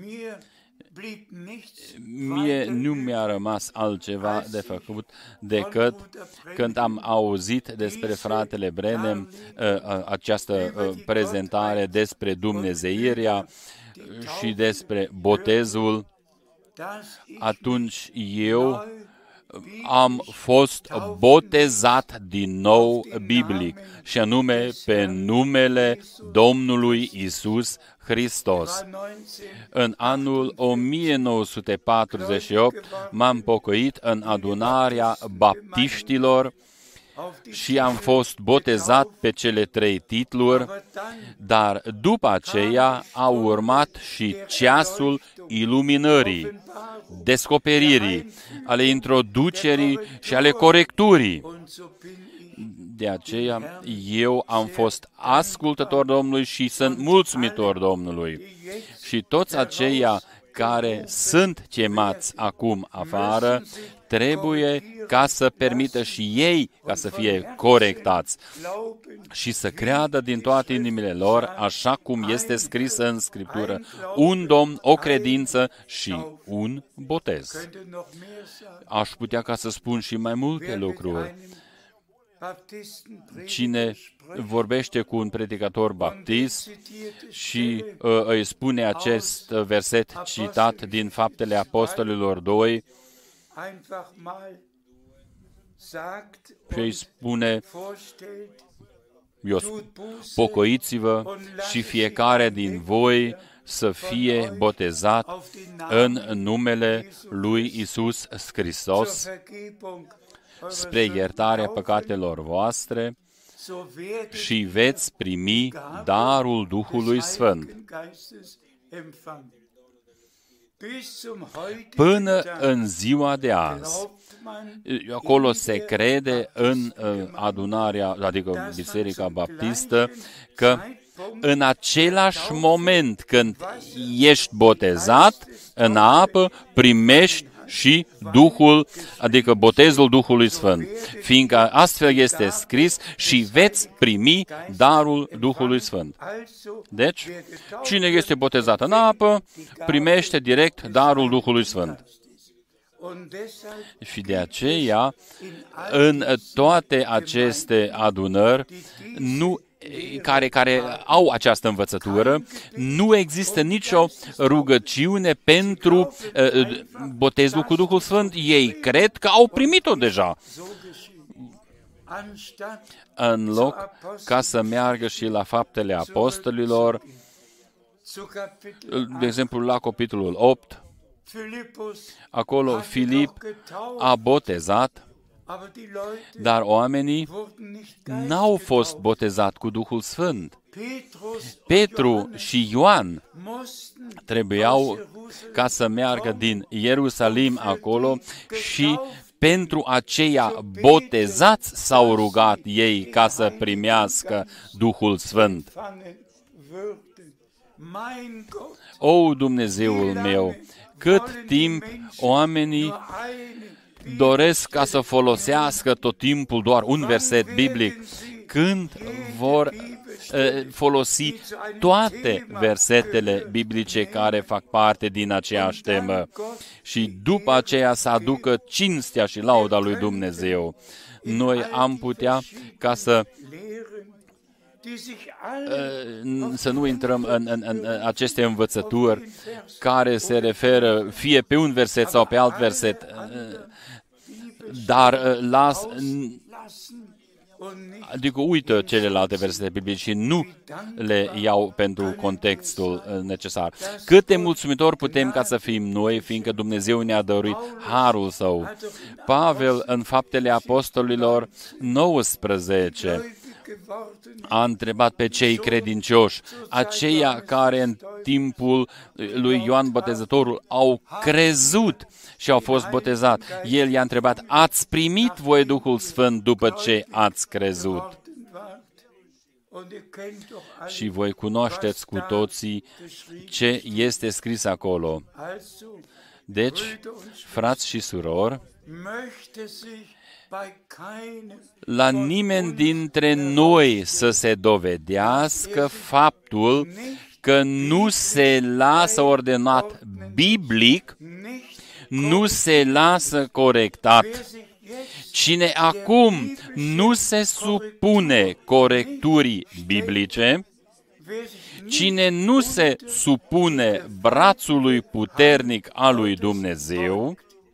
mie nu mi-a rămas altceva de făcut decât când am auzit despre fratele Branham această prezentare despre dumnezeirea și despre botezul, atunci eu am fost botezat din nou biblic, și anume pe numele Domnului Isus Hristos. În anul 1948 m-am pocăit în adunarea baptiștilor și am fost botezat pe cele 3 titluri, dar după aceea a urmat și ceasul iluminării, descoperirii, ale introducerii și ale corecturii. De aceea eu am fost ascultător Domnului și sunt mulțumitor Domnului. Și toți aceia care sunt chemați acum afară, trebuie ca să permită și ei ca să fie corectați și să creadă din toate inimile lor, așa cum este scris în Scriptură, un Domn, o credință și un botez. Aș putea ca să spun și mai multe lucruri. Cine vorbește cu un predicator baptist și îi spune acest verset citat din Faptele Apostolilor 2 și îi spune: pocăiți-vă și fiecare din voi să fie botezat în numele lui Isus Hristos spre iertarea păcatelor voastre și veți primi darul Duhului Sfânt. Până în ziua de azi, acolo se crede în adunarea, adică Biserica Baptistă, că în același moment când ești botezat în apă, primești și Duhul, adică botezul Duhului Sfânt, fiindcă astfel este scris și veți primi darul Duhului Sfânt. Deci, cine este botezat în apă, primește direct darul Duhului Sfânt. Și de aceea, în toate aceste adunări, care au această învățătură, nu există nicio rugăciune pentru botezul cu Duhul Sfânt. Ei cred că au primit-o deja. În loc ca să meargă și la Faptele Apostolilor, de exemplu la capitolul 8, acolo Filip a botezat, dar oamenii n-au fost botezați cu Duhul Sfânt. Petru și Ioan trebuiau ca să meargă din Ierusalim acolo și pentru aceia botezați s-au rugat ei ca să primească Duhul Sfânt. O, Dumnezeul meu, cât timp oamenii doresc ca să folosească tot timpul doar un verset biblic, când vor folosi toate versetele biblice care fac parte din aceeași temă și după aceea să aducă cinstea și lauda lui Dumnezeu. Noi am putea ca să nu intrăm în aceste învățături care se referă fie pe un verset sau pe alt verset, dar adică uită celelalte versete biblice și nu le iau pentru contextul necesar. Cât de mulțumitori putem ca să fim noi, fiindcă Dumnezeu ne-a dăruit harul Său. Pavel, în Faptele Apostolilor 19, a întrebat pe cei credincioși, aceia care în timpul lui Ioan Botezătorul au crezut și au fost botezați. El i-a întrebat, ați primit voi Duhul Sfânt după ce ați crezut? Și voi cunoașteți cu toții ce este scris acolo. Deci, frați și surori, la nimeni dintre noi să se dovedească faptul că nu se lasă ordonat biblic, nu se lasă corectat. Cine acum nu se supune corecturii biblice, cine nu se supune brațului puternic al lui Dumnezeu,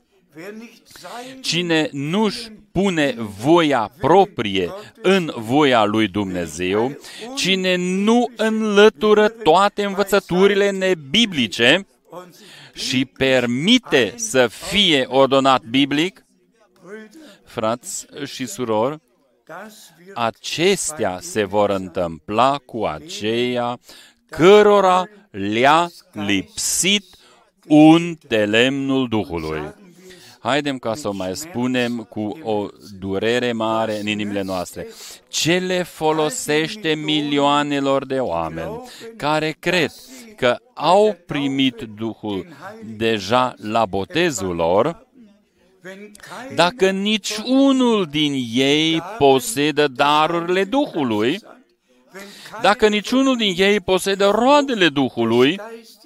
cine nu-și pune voia proprie în voia lui Dumnezeu, cine nu înlătură toate învățăturile nebiblice și permite să fie ordonat biblic, frați și surori, acestea se vor întâmpla cu aceia cărora le-a lipsit untelemnul Duhului. Haidem ca să o mai spunem cu o durere mare în inimile noastre. Ce le folosește milioanelor de oameni care cred că au primit Duhul deja la botezul lor, dacă niciunul din ei posedă darurile Duhului, dacă niciunul din ei posedă roadele Duhului,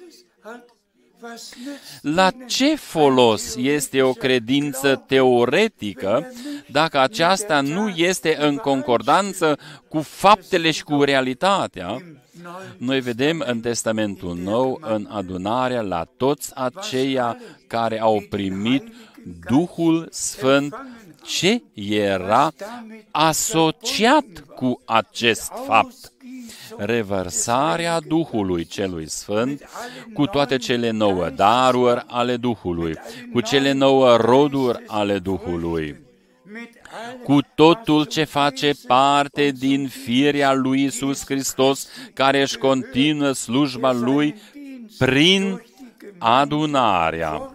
la ce folos este o credință teoretică dacă aceasta nu este în concordanță cu faptele și cu realitatea? Noi vedem în Testamentul Nou, în adunarea, la toți aceia care au primit Duhul Sfânt, ce era asociat cu acest fapt. Revărsarea Duhului Celui Sfânt cu toate cele 9 daruri ale Duhului, cu cele 9 roduri ale Duhului, cu totul ce face parte din firea lui Iisus Hristos, care își continuă slujba lui prin adunarea.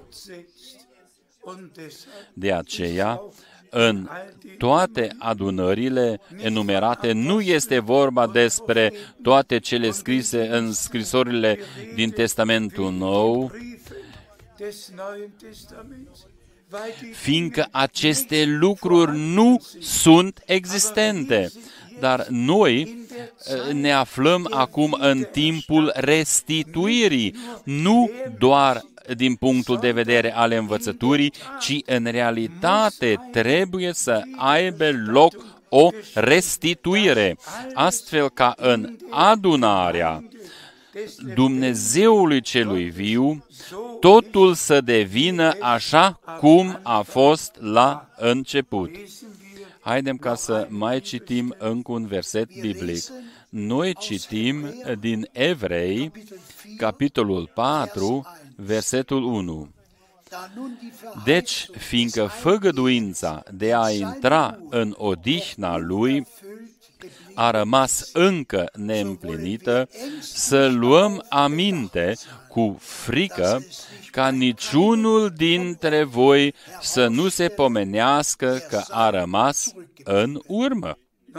De aceea, în toate adunările enumerate, nu este vorba despre toate cele scrise în scrisorile din Testamentul Nou, fiindcă aceste lucruri nu sunt existente. Dar noi ne aflăm acum în timpul restituirii, nu doar din punctul de vedere al învățăturii, ci în realitate trebuie să aibă loc o restituire, astfel ca în adunarea Dumnezeului celui viu, totul să devină așa cum a fost la început. Haidem ca să mai citim încă un verset biblic. Noi citim din Evrei, capitolul 4, versetul 1. Deci, fiindcă făgăduința de a intra în odihna lui a rămas încă neîmplinită, să luăm aminte cu frică ca niciunul dintre voi să nu se pomenească că a rămas în urmă.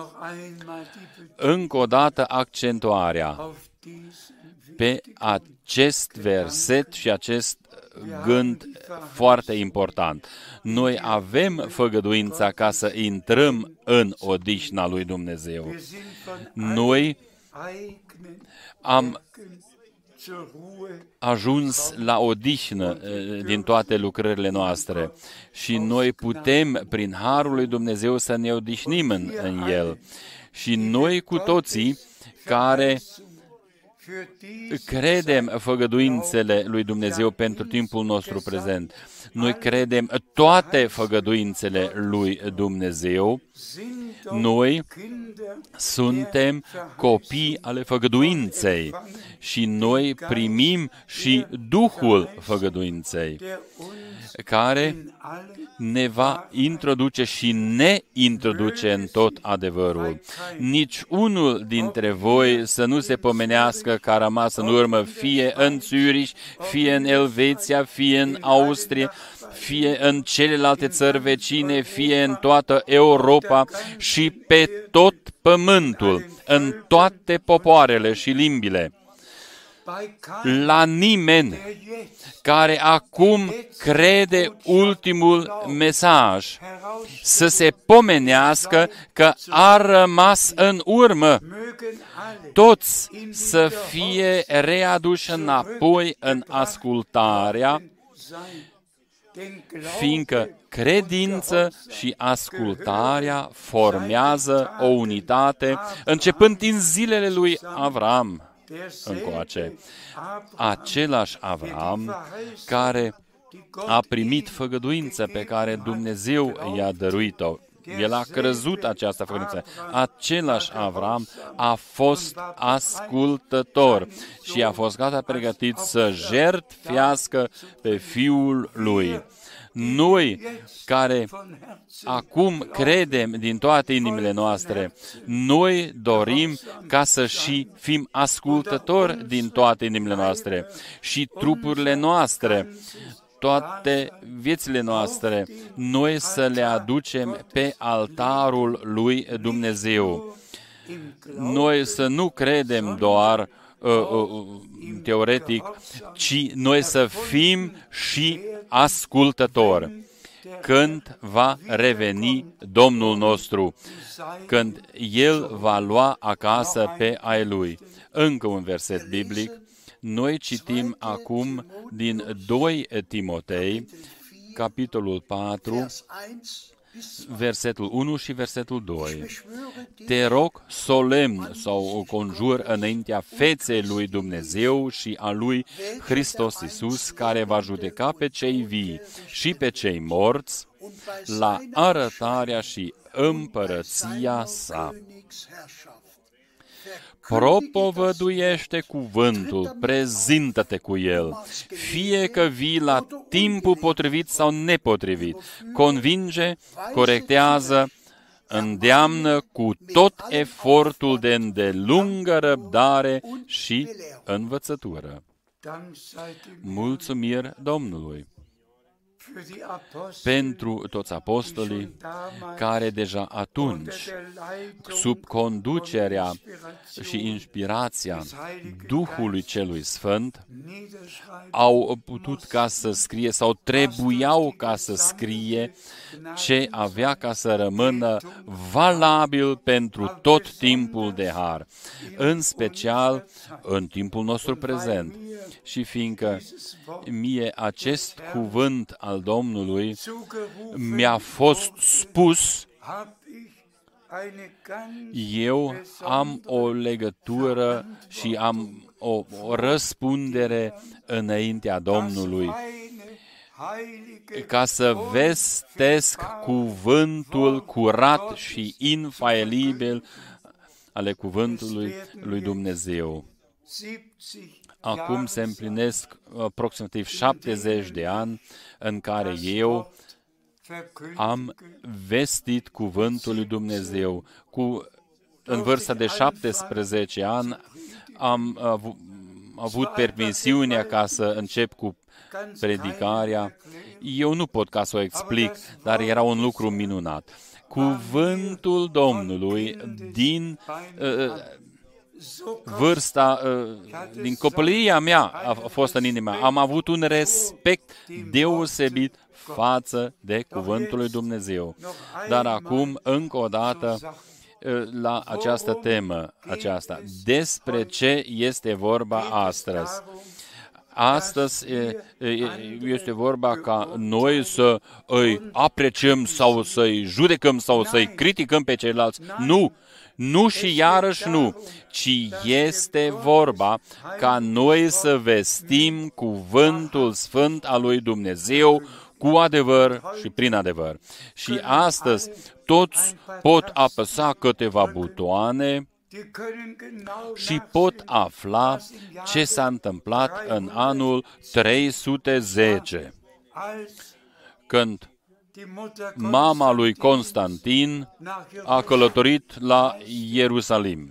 Încă o dată accentuarea pe acest verset și acest gând foarte important. Noi avem făgăduința ca să intrăm în odihna lui Dumnezeu. Noi am ajuns la odihnă din toate lucrările noastre și noi putem, prin harul lui Dumnezeu, să ne odihnim în el. Și noi cu toții care credem făgăduințele lui Dumnezeu pentru timpul nostru prezent. Noi credem toate făgăduințele lui Dumnezeu. Noi suntem copii ale făgăduinței și noi primim și Duhul făgăduinței, care ne va introduce și ne introduce în tot adevărul. Nici unul dintre voi să nu se pomenească că a rămas în urmă, fie în Zürich, fie în Elveția, fie în Austria, fie în celelalte țări vecine, fie în toată Europa și pe tot pământul, în toate popoarele și limbile. La nimeni care acum crede ultimul mesaj să se pomenească că a rămas în urmă. Toți să fie readuși înapoi în ascultarea, fiindcă credință și ascultarea formează o unitate, începând din zilele lui Avram încoace. Același Avram care a primit făgăduință pe care Dumnezeu i-a dăruit-o. El a crezut această făgăduință. Același Avram a fost ascultător și a fost gata pregătit să jertfească pe fiul lui. Noi care acum credem din toate inimile noastre, noi dorim ca să și fim ascultători din toate inimile noastre și trupurile noastre, toate viețile noastre, noi să le aducem pe altarul lui Dumnezeu. Noi să nu credem doar teoretic, ci noi să fim și ascultători. Când va reveni Domnul nostru, când El va lua acasă pe ai Lui. Încă un verset biblic. Noi citim acum din 2 Timotei, capitolul 4, versetul 1 și versetul 2. Te rog solemn sau conjur înaintea feței lui Dumnezeu și a lui Hristos Iisus, care va judeca pe cei vii și pe cei morți la arătarea și împărăția sa. Propovăduiește cuvântul, prezintă-te cu el, fie că vii la timpul potrivit sau nepotrivit, convinge, corectează, îndeamnă cu tot efortul de îndelungă răbdare și învățătură. Mulțumiri Domnului pentru toți apostolii care deja atunci, sub conducerea și inspirația Duhului Celui Sfânt, au putut ca să scrie sau trebuiau ca să scrie ce avea ca să rămână valabil pentru tot timpul de har, în special în timpul nostru prezent. Și fiindcă mie acest cuvânt al Domnului mi-a fost spus, eu am o legătură și am o răspundere înaintea Domnului ca să vestesc cuvântul curat și infailibil ale cuvântului lui Dumnezeu. Acum se împlinesc aproximativ 70 de ani în care eu am vestit cuvântul lui Dumnezeu. În vârsta de 17 ani am avut permisiunea ca să încep cu predicarea. Eu nu pot ca să o explic, dar era un lucru minunat. Cuvântul Domnului din vârsta, din copilăria mea a fost în inima. Am avut un respect deosebit față de cuvântul lui Dumnezeu. Dar acum, încă o dată, la această temă aceasta. Despre ce este vorba astăzi? Astăzi este vorba ca noi să îi apreciem sau să-i judecăm sau să-i criticăm pe ceilalți. Nu și iarăși nu, ci este vorba ca noi să vestim cuvântul sfânt al lui Dumnezeu cu adevăr și prin adevăr. Și astăzi toți pot apăsa câteva butoane și pot afla ce s-a întâmplat în anul 310. când mama lui Constantin a călătorit la Ierusalim.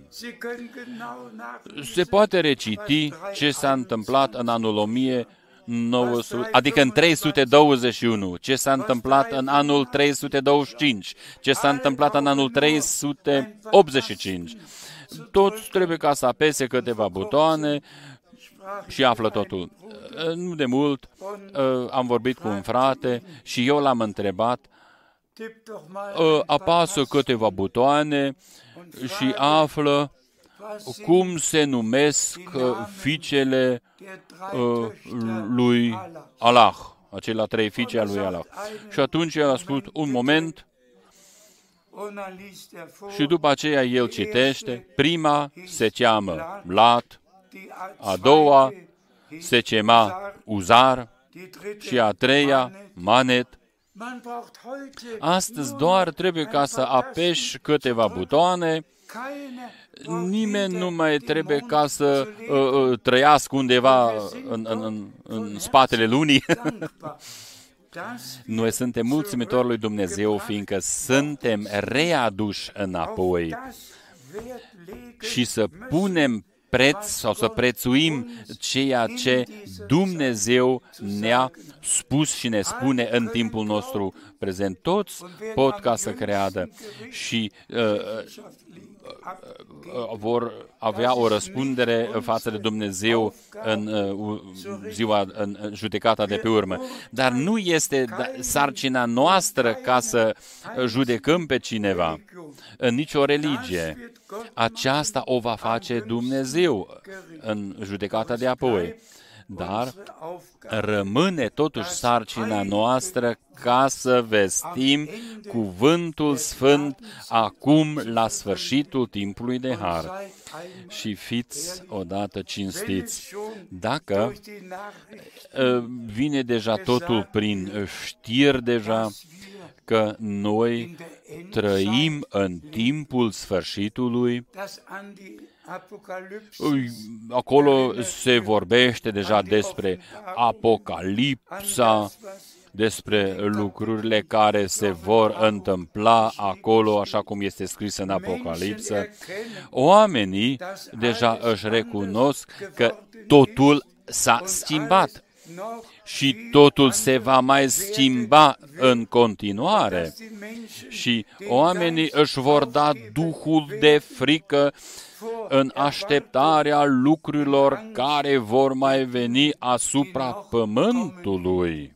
Se poate reciti ce s-a întâmplat în anul 1900, adică în 321, ce s-a întâmplat în anul 325, ce s-a întâmplat în anul 385. Toți trebuie ca să apese câteva butoane și află totul. Nu de mult am vorbit cu un frate și eu l-am întrebat, apasă câteva butoane și află cum se numesc fiicele lui Allah, acelea 3 fiice ale lui Allah. Și atunci el a spus, un moment, și după aceea el citește, prima se cheamă Lat, a doua se chema Uzar și a treia Manet. Astăzi doar trebuie ca să apeși câteva butoane, nimeni nu mai trebuie ca să trăiască undeva în spatele lunii. Noi suntem mulțumitori lui Dumnezeu, fiindcă suntem readuși înapoi și să punem preț sau să prețuim ceea ce Dumnezeu ne-a spus și ne spune în timpul nostru prezent. Toți pot ca să creadă și vor avea o răspundere față de Dumnezeu în în judecata de pe urmă. Dar nu este sarcina noastră ca să judecăm pe cineva în nicio religie. Aceasta o va face Dumnezeu în judecata de apoi. Dar rămâne totuși sarcina noastră ca să vestim cuvântul sfânt acum la sfârșitul timpului de har. Și fiți odată cinstiți. Dacă vine deja totul prin știri deja că noi trăim în timpul sfârșitului, acolo se vorbește deja despre Apocalipsa, despre lucrurile care se vor întâmpla acolo, așa cum este scris în Apocalipsă. Oamenii deja își recunosc că totul s-a schimbat și totul se va mai schimba în continuare. Și oamenii își vor da duhul de frică în așteptarea lucrurilor care vor mai veni asupra pământului.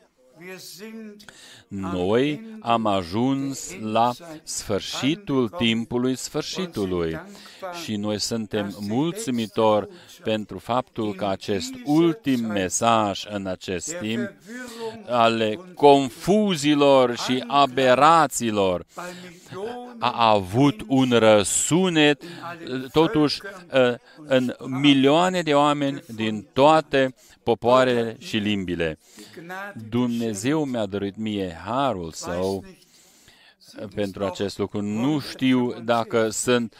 Noi am ajuns la sfârșitul timpului sfârșitului și noi suntem mulțumitori pentru faptul că acest ultim mesaj în acest timp ale confuziilor și aberațiilor a avut un răsunet totuși în milioane de oameni din toate popoarele și limbile. Dumnezeu mi-a dăruit mie harul Său pentru acest lucru. Nu știu dacă sunt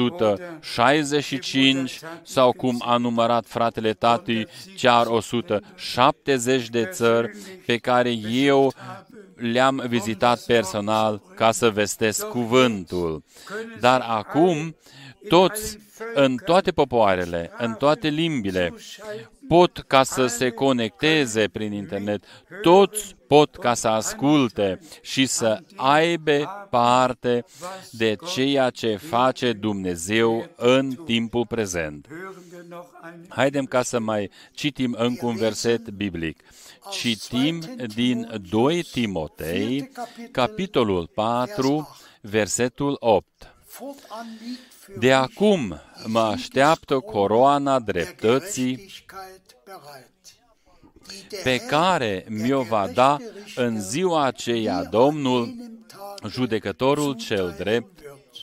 165 sau cum a numărat fratele Tati, chiar 170 de țări pe care eu le-am vizitat personal ca să vestesc cuvântul. Dar acum toți, în toate popoarele, în toate limbile, pot ca să se conecteze prin internet, toți pot ca să asculte și să aibă parte de ceea ce face Dumnezeu în timpul prezent. Haidem ca să mai citim încă un verset biblic. Citim din 2 Timotei, capitolul 4, versetul 8. De acum mă așteaptă coroana dreptății pe care mi-o va da în ziua aceea Domnul, judecătorul cel drept,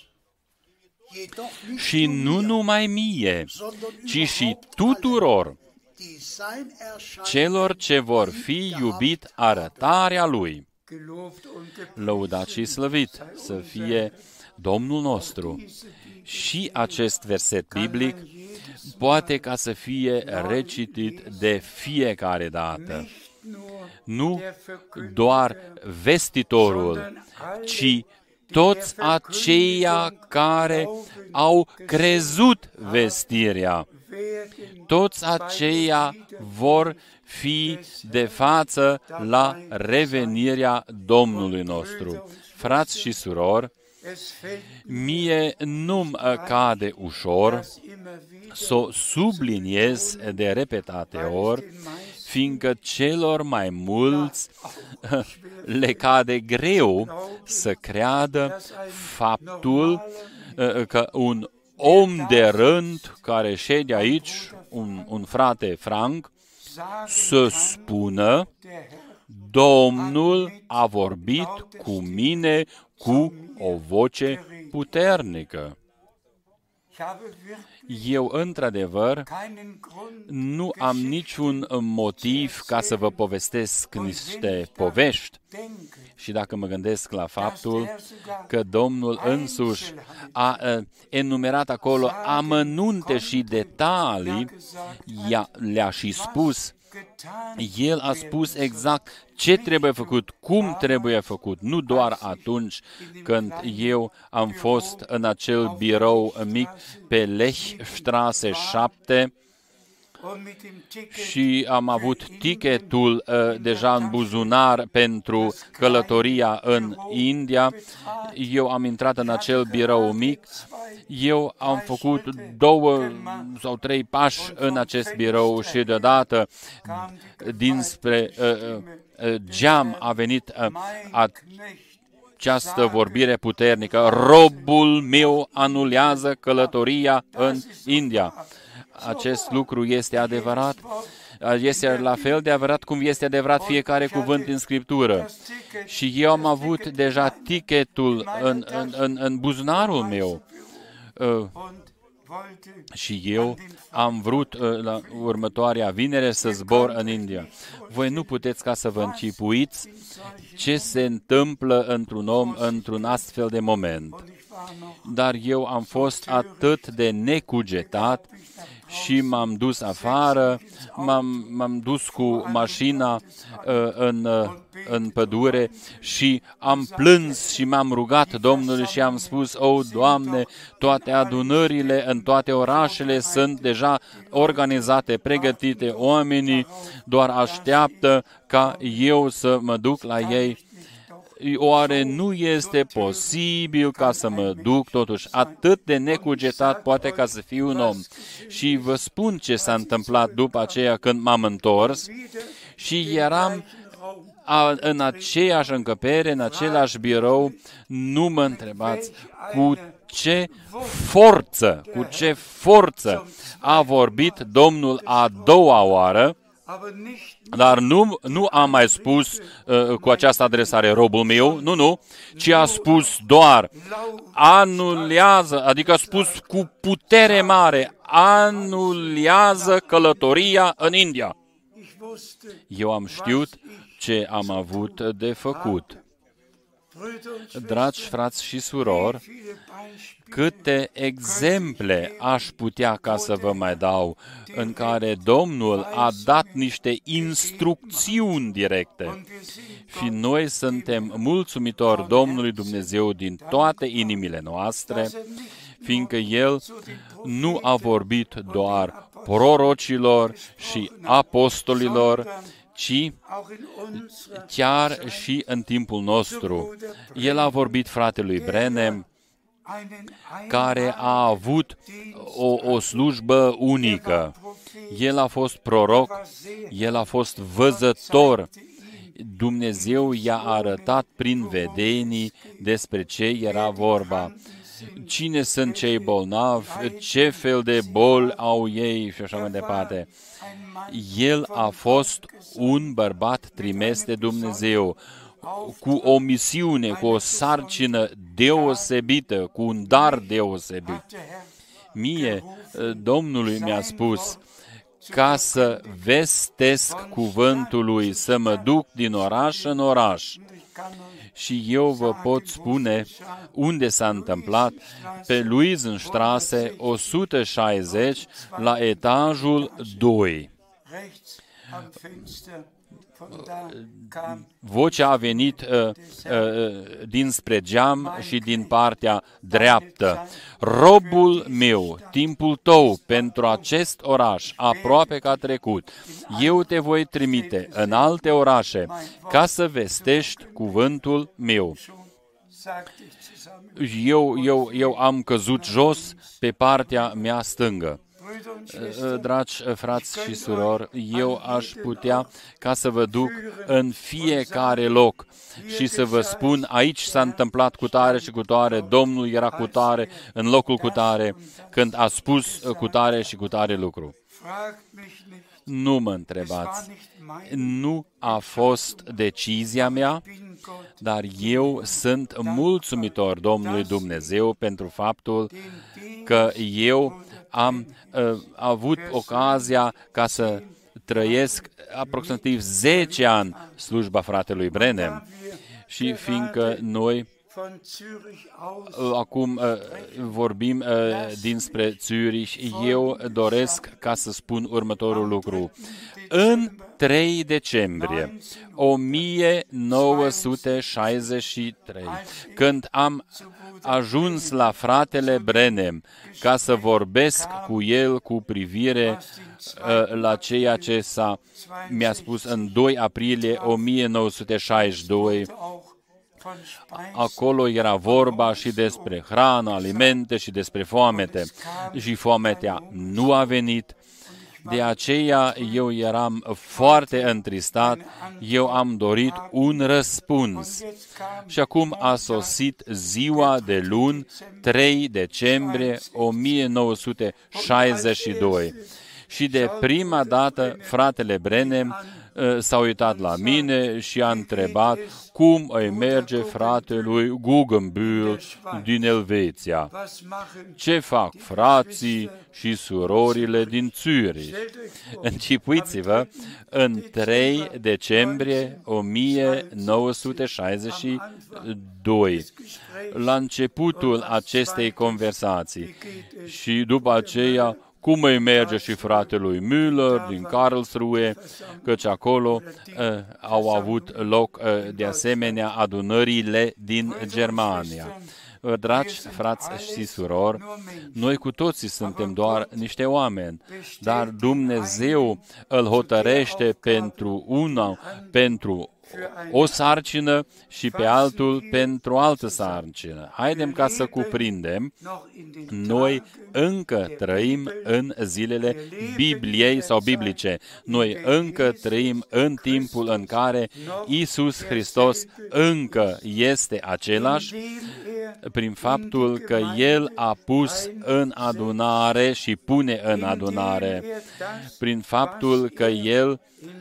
și nu numai mie, ci și tuturor celor ce vor fi iubit arătarea Lui. Lăudat și slăvit să fie Domnul nostru. Și acest verset biblic poate ca să fie recitit de fiecare dată. nu doar vestitorul, ci toți aceia care au crezut vestirea. Toți aceia vor fi de față la revenirea Domnului nostru. Frați și surori, mie nu-mi cade ușor să o subliniez de repetate ori, fiindcă celor mai mulți le cade greu să creadă faptul că un om de rând care șede aici, un frate Frank, să spună: Domnul a vorbit cu mine cu o voce puternică. Eu, într-adevăr, nu am niciun motiv ca să vă povestesc niște povești. Și dacă mă gândesc la faptul că Domnul însuși a enumerat acolo amănunte și detalii, le-a și spus. El a spus exact ce trebuie făcut, cum trebuie făcut, nu doar atunci când eu am fost în acel birou mic pe Lechstraße 7 și am avut ticketul deja în buzunar pentru călătoria în India. Eu am intrat în acel birou mic. Eu am făcut 2 sau 3 pași în acest birou și deodată dinspre geam a venit această vorbire puternică: robul meu anulează călătoria în India. Acest lucru este adevărat. Este la fel de adevărat cum este adevărat fiecare cuvânt din Scriptură. Și eu am avut deja ticketul în buzunarul meu. Și eu am vrut la următoarea vinere să zbor în India. Voi nu puteți ca să vă închipuiți ce se întâmplă într-un om într-un astfel de moment. Dar eu am fost atât de necugetat și m-am dus afară, m-am dus cu mașina în pădure și am plâns și m-am rugat Domnului și am spus: O, Doamne, toate adunările în toate orașele sunt deja organizate, pregătite, oamenii doar așteaptă ca eu să mă duc la ei. Oare nu este posibil ca să mă duc totuși? Atât de necugetat poate ca să fiu un om. Și vă spun ce s-a întâmplat după aceea când m-am întors și eram în aceeași încăpere, în același birou. Nu mă întrebați cu ce forță a vorbit Domnul a doua oară. Dar nu am mai spus cu această adresare: robul meu, nu, ci a spus doar: anulează, adică a spus cu putere mare: anulează călătoria în India. Eu am știut ce am avut de făcut. Dragi frați și surori, câte exemple aș putea ca să vă mai dau în care Domnul a dat niște instrucțiuni directe. Și noi suntem mulțumitori Domnului Dumnezeu din toate inimile noastre, fiindcă El nu a vorbit doar prorocilor și apostolilor, ci chiar și în timpul nostru. El a vorbit fratelui Branham, care a avut o slujbă unică. El a fost proroc, el a fost văzător. Dumnezeu i-a arătat prin vedenii despre ce era vorba. Cine sunt cei bolnavi, ce fel de boli au ei și așa mai departe. El a fost un bărbat trimis de Dumnezeu, cu o misiune, cu o sarcină deosebită, cu un dar deosebit. Mie, Domnului mi-a spus ca să vestesc cuvântul lui, să mă duc din oraș în oraș. Și eu vă pot spune unde s-a întâmplat: pe Luisenstraße 160, la etajul 2. vocea a venit dinspre geam și din partea dreaptă. Robul meu, timpul tău pentru acest oraș aproape că a trecut. Eu te voi trimite în alte orașe ca să vestești cuvântul meu. Eu am căzut jos pe partea mea stângă. Dragi frați și surori, eu aș putea ca să vă duc în fiecare loc și să vă spun, aici s-a întâmplat cu tare și cu tare, Domnul era cu tare, în locul cu tare, când a spus cu tare și cu tare lucru. Nu mă întrebați, nu a fost decizia mea, dar eu sunt mulțumitor Domnului Dumnezeu pentru faptul că eu am avut ocazia ca să trăiesc aproximativ 10 ani slujba fratelui Branham. Și fiindcă noi acum vorbim dinspre Zürich, eu doresc ca să spun următorul lucru. În 3 decembrie 1963, când am ajuns la fratele Branham ca să vorbesc cu el cu privire la ceea ce mi-a spus în 2 aprilie 1962, acolo era vorba și despre hrană, alimente și despre foamete. Și foametea nu a venit. De aceea eu eram foarte întristat, eu am dorit un răspuns. Și acum a sosit ziua de luni, 3 decembrie 1962. Și de prima dată fratele Branham s-a uitat la mine și a întrebat cum îi merge fratelui Guggenbühl din Elveția. Ce fac frații și surorile din Zürich? Închipuiți-vă, în 3 decembrie 1962, la începutul acestei conversații și după aceea, cum îi merge și fratelui Müller din Karlsruhe, căci acolo au avut loc de asemenea adunările din Germania. Dragi frați și surori, noi cu toții suntem doar niște oameni, dar Dumnezeu îl hotărăște pentru o sarcină și pe altul pentru altă sarcină. Haidem ca să cuprindem, noi încă trăim în zilele Bibliei sau biblice. Noi încă trăim în timpul în care Iisus Hristos încă este același, prin faptul că El a pus în adunare și pune în adunare, prin faptul că El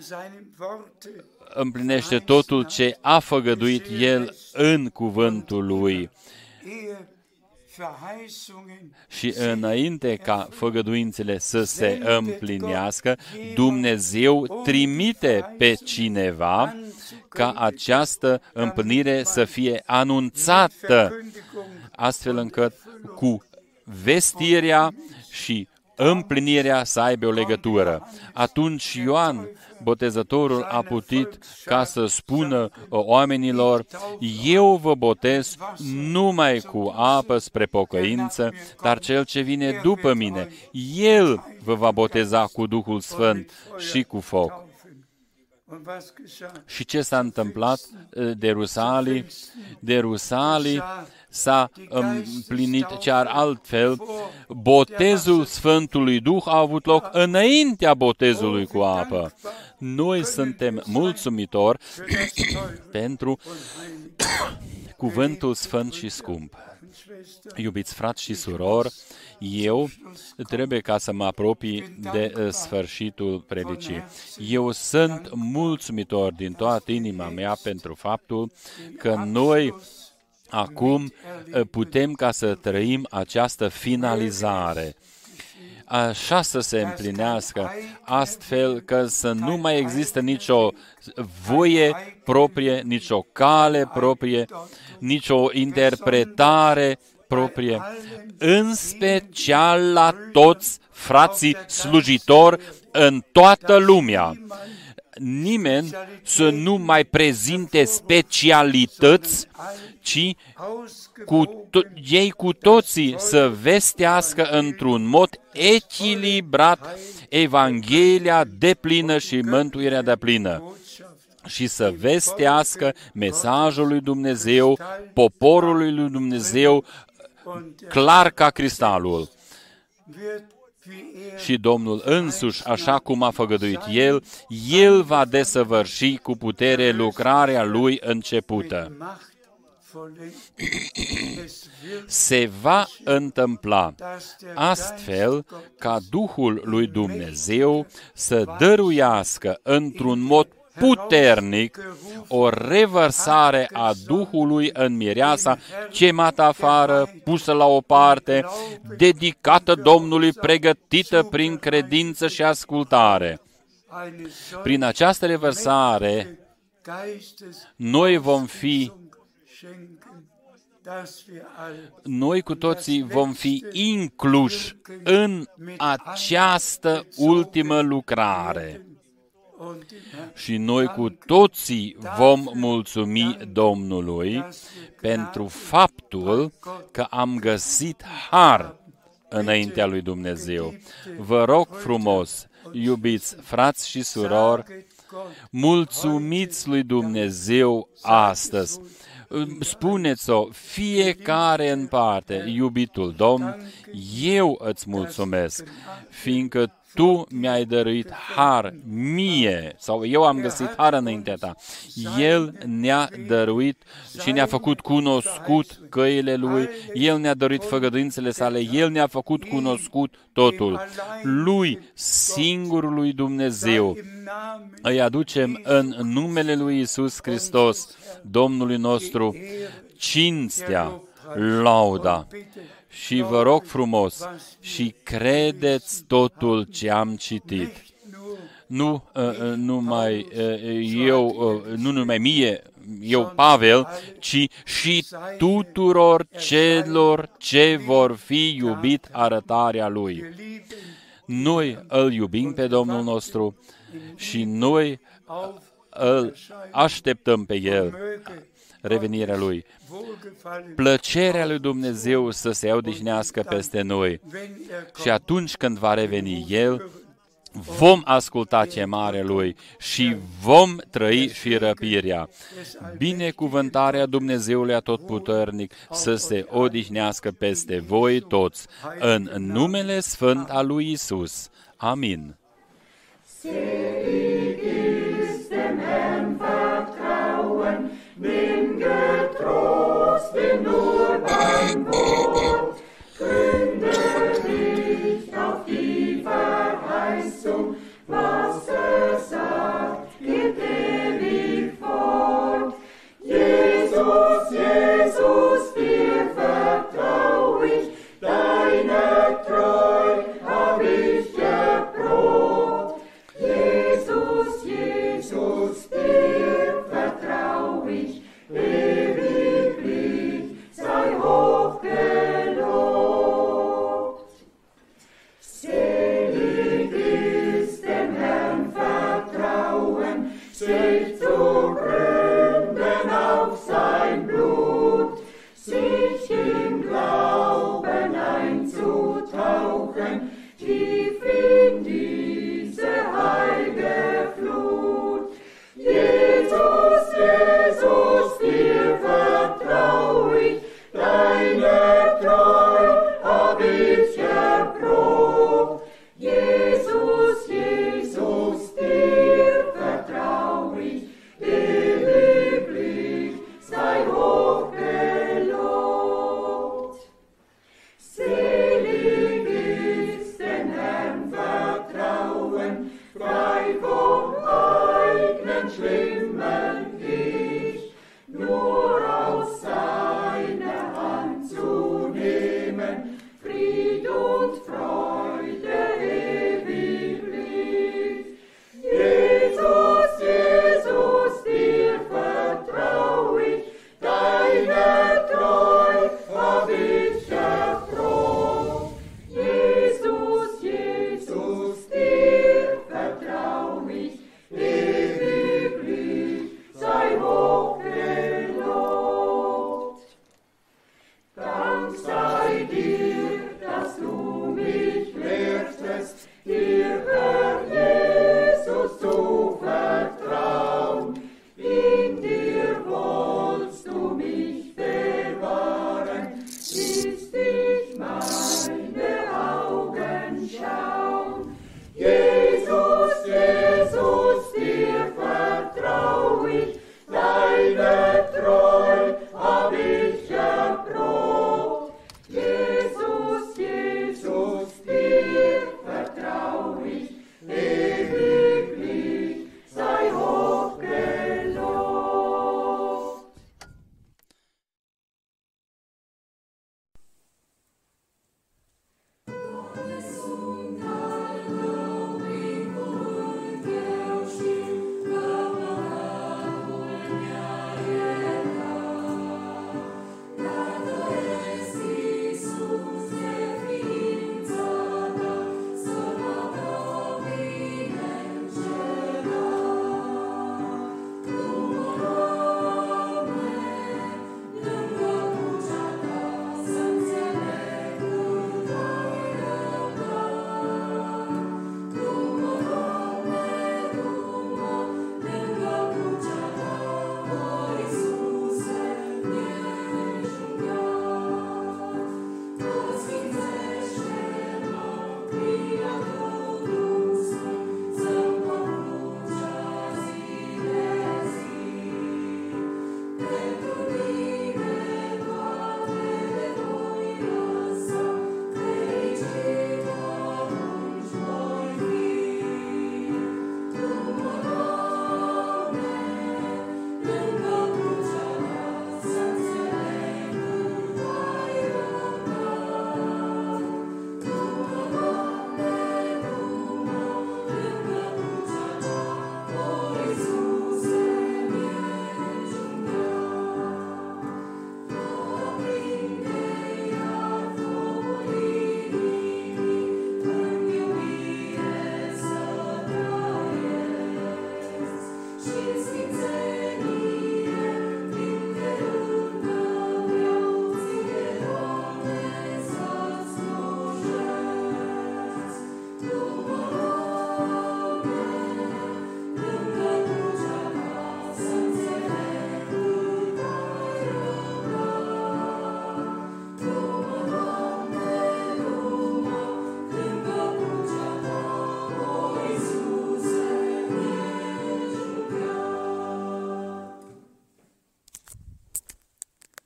împlinește totul ce a făgăduit El în cuvântul Lui. Și înainte ca făgăduințele să se împlinească, Dumnezeu trimite pe cineva ca această împlinire să fie anunțată, astfel încât cu vestirea și împlinirea să aibă o legătură. Atunci Ioan Botezătorul a putut ca să spună oamenilor, eu vă botez numai cu apă spre pocăință, dar cel ce vine după mine, el vă va boteza cu Duhul Sfânt și cu foc. Și ce s-a întâmplat de Rusalii s-a împlinit chiar altfel. Botezul Sfântului Duh a avut loc înaintea botezului cu apă. Noi suntem mulțumitori pentru cuvântul sfânt și scump. Iubiți frați și surori, eu trebuie ca să mă apropii de sfârșitul predicii. Eu sunt mulțumitor din toată inima mea pentru faptul că noi acum putem ca să trăim această finalizare. Așa să se împlinească, astfel că să nu mai există nicio voie proprie, nicio cale proprie, nicio interpretare proprie, în special la toți frații slujitori în toată lumea. nimeni să nu mai prezinte specialități, ci ei cu toții să vestească într-un mod echilibrat Evanghelia deplină și mântuirea deplină și să vestească mesajul lui Dumnezeu, poporului lui Dumnezeu, clar ca cristalul. Și Domnul însuși, așa cum a făgăduit El va desăvârși cu putere lucrarea Lui începută. Se va întâmpla astfel ca Duhul lui Dumnezeu să dăruiască într-un mod puternic o revărsare a Duhului în mireasa, chemată afară, pusă la o parte, dedicată Domnului, pregătită prin credință și ascultare. Prin această revărsare, noi cu toții vom fi incluși în această ultimă lucrare. Și noi cu toții vom mulțumi Domnului pentru faptul că am găsit har înaintea lui Dumnezeu. Vă rog frumos, iubiți frați și surori, mulțumiți lui Dumnezeu astăzi. Spuneți-o fiecare în parte, iubitul Domn, eu îți mulțumesc, fiindcă Tu mi-ai dăruit har mie, sau eu am găsit har înaintea Ta. El ne-a dăruit și ne-a făcut cunoscut căile Lui, El ne-a dăruit făgăduințele Sale, El ne-a făcut cunoscut totul. Lui, singurului Dumnezeu, îi aducem în numele Lui Iisus Hristos, Domnului nostru, cinstea, lauda. Și vă rog frumos, și credeți totul ce am citit. Nu numai mie, eu Pavel, ci și tuturor celor ce vor fi iubit arătarea Lui. Noi îl iubim pe Domnul nostru și noi îl așteptăm pe El, revenirea Lui. Plăcerea lui Dumnezeu să se odihnească peste noi. Și atunci când va reveni El, vom asculta chemarea Lui și vom trăi și răpirea. Binecuvântarea Dumnezeului Atotputernic să se odihnească peste voi toți, în numele sfânt al lui Iisus. Amin. Nimm getrost den nur beim Wort, gründe dich auf die Verheißung, was sagt, geht ewig fort. Jesus, Jesus, dir vertrau ich, deine Treu hab ich erprobt. Jesus, Jesus, dir vertrau ich, ewiglich sei hochgelobt. Selig ist dem Herrn vertrauen, sich zu gründen auf sein Blut, sich im Glauben einzutauchen, tief in die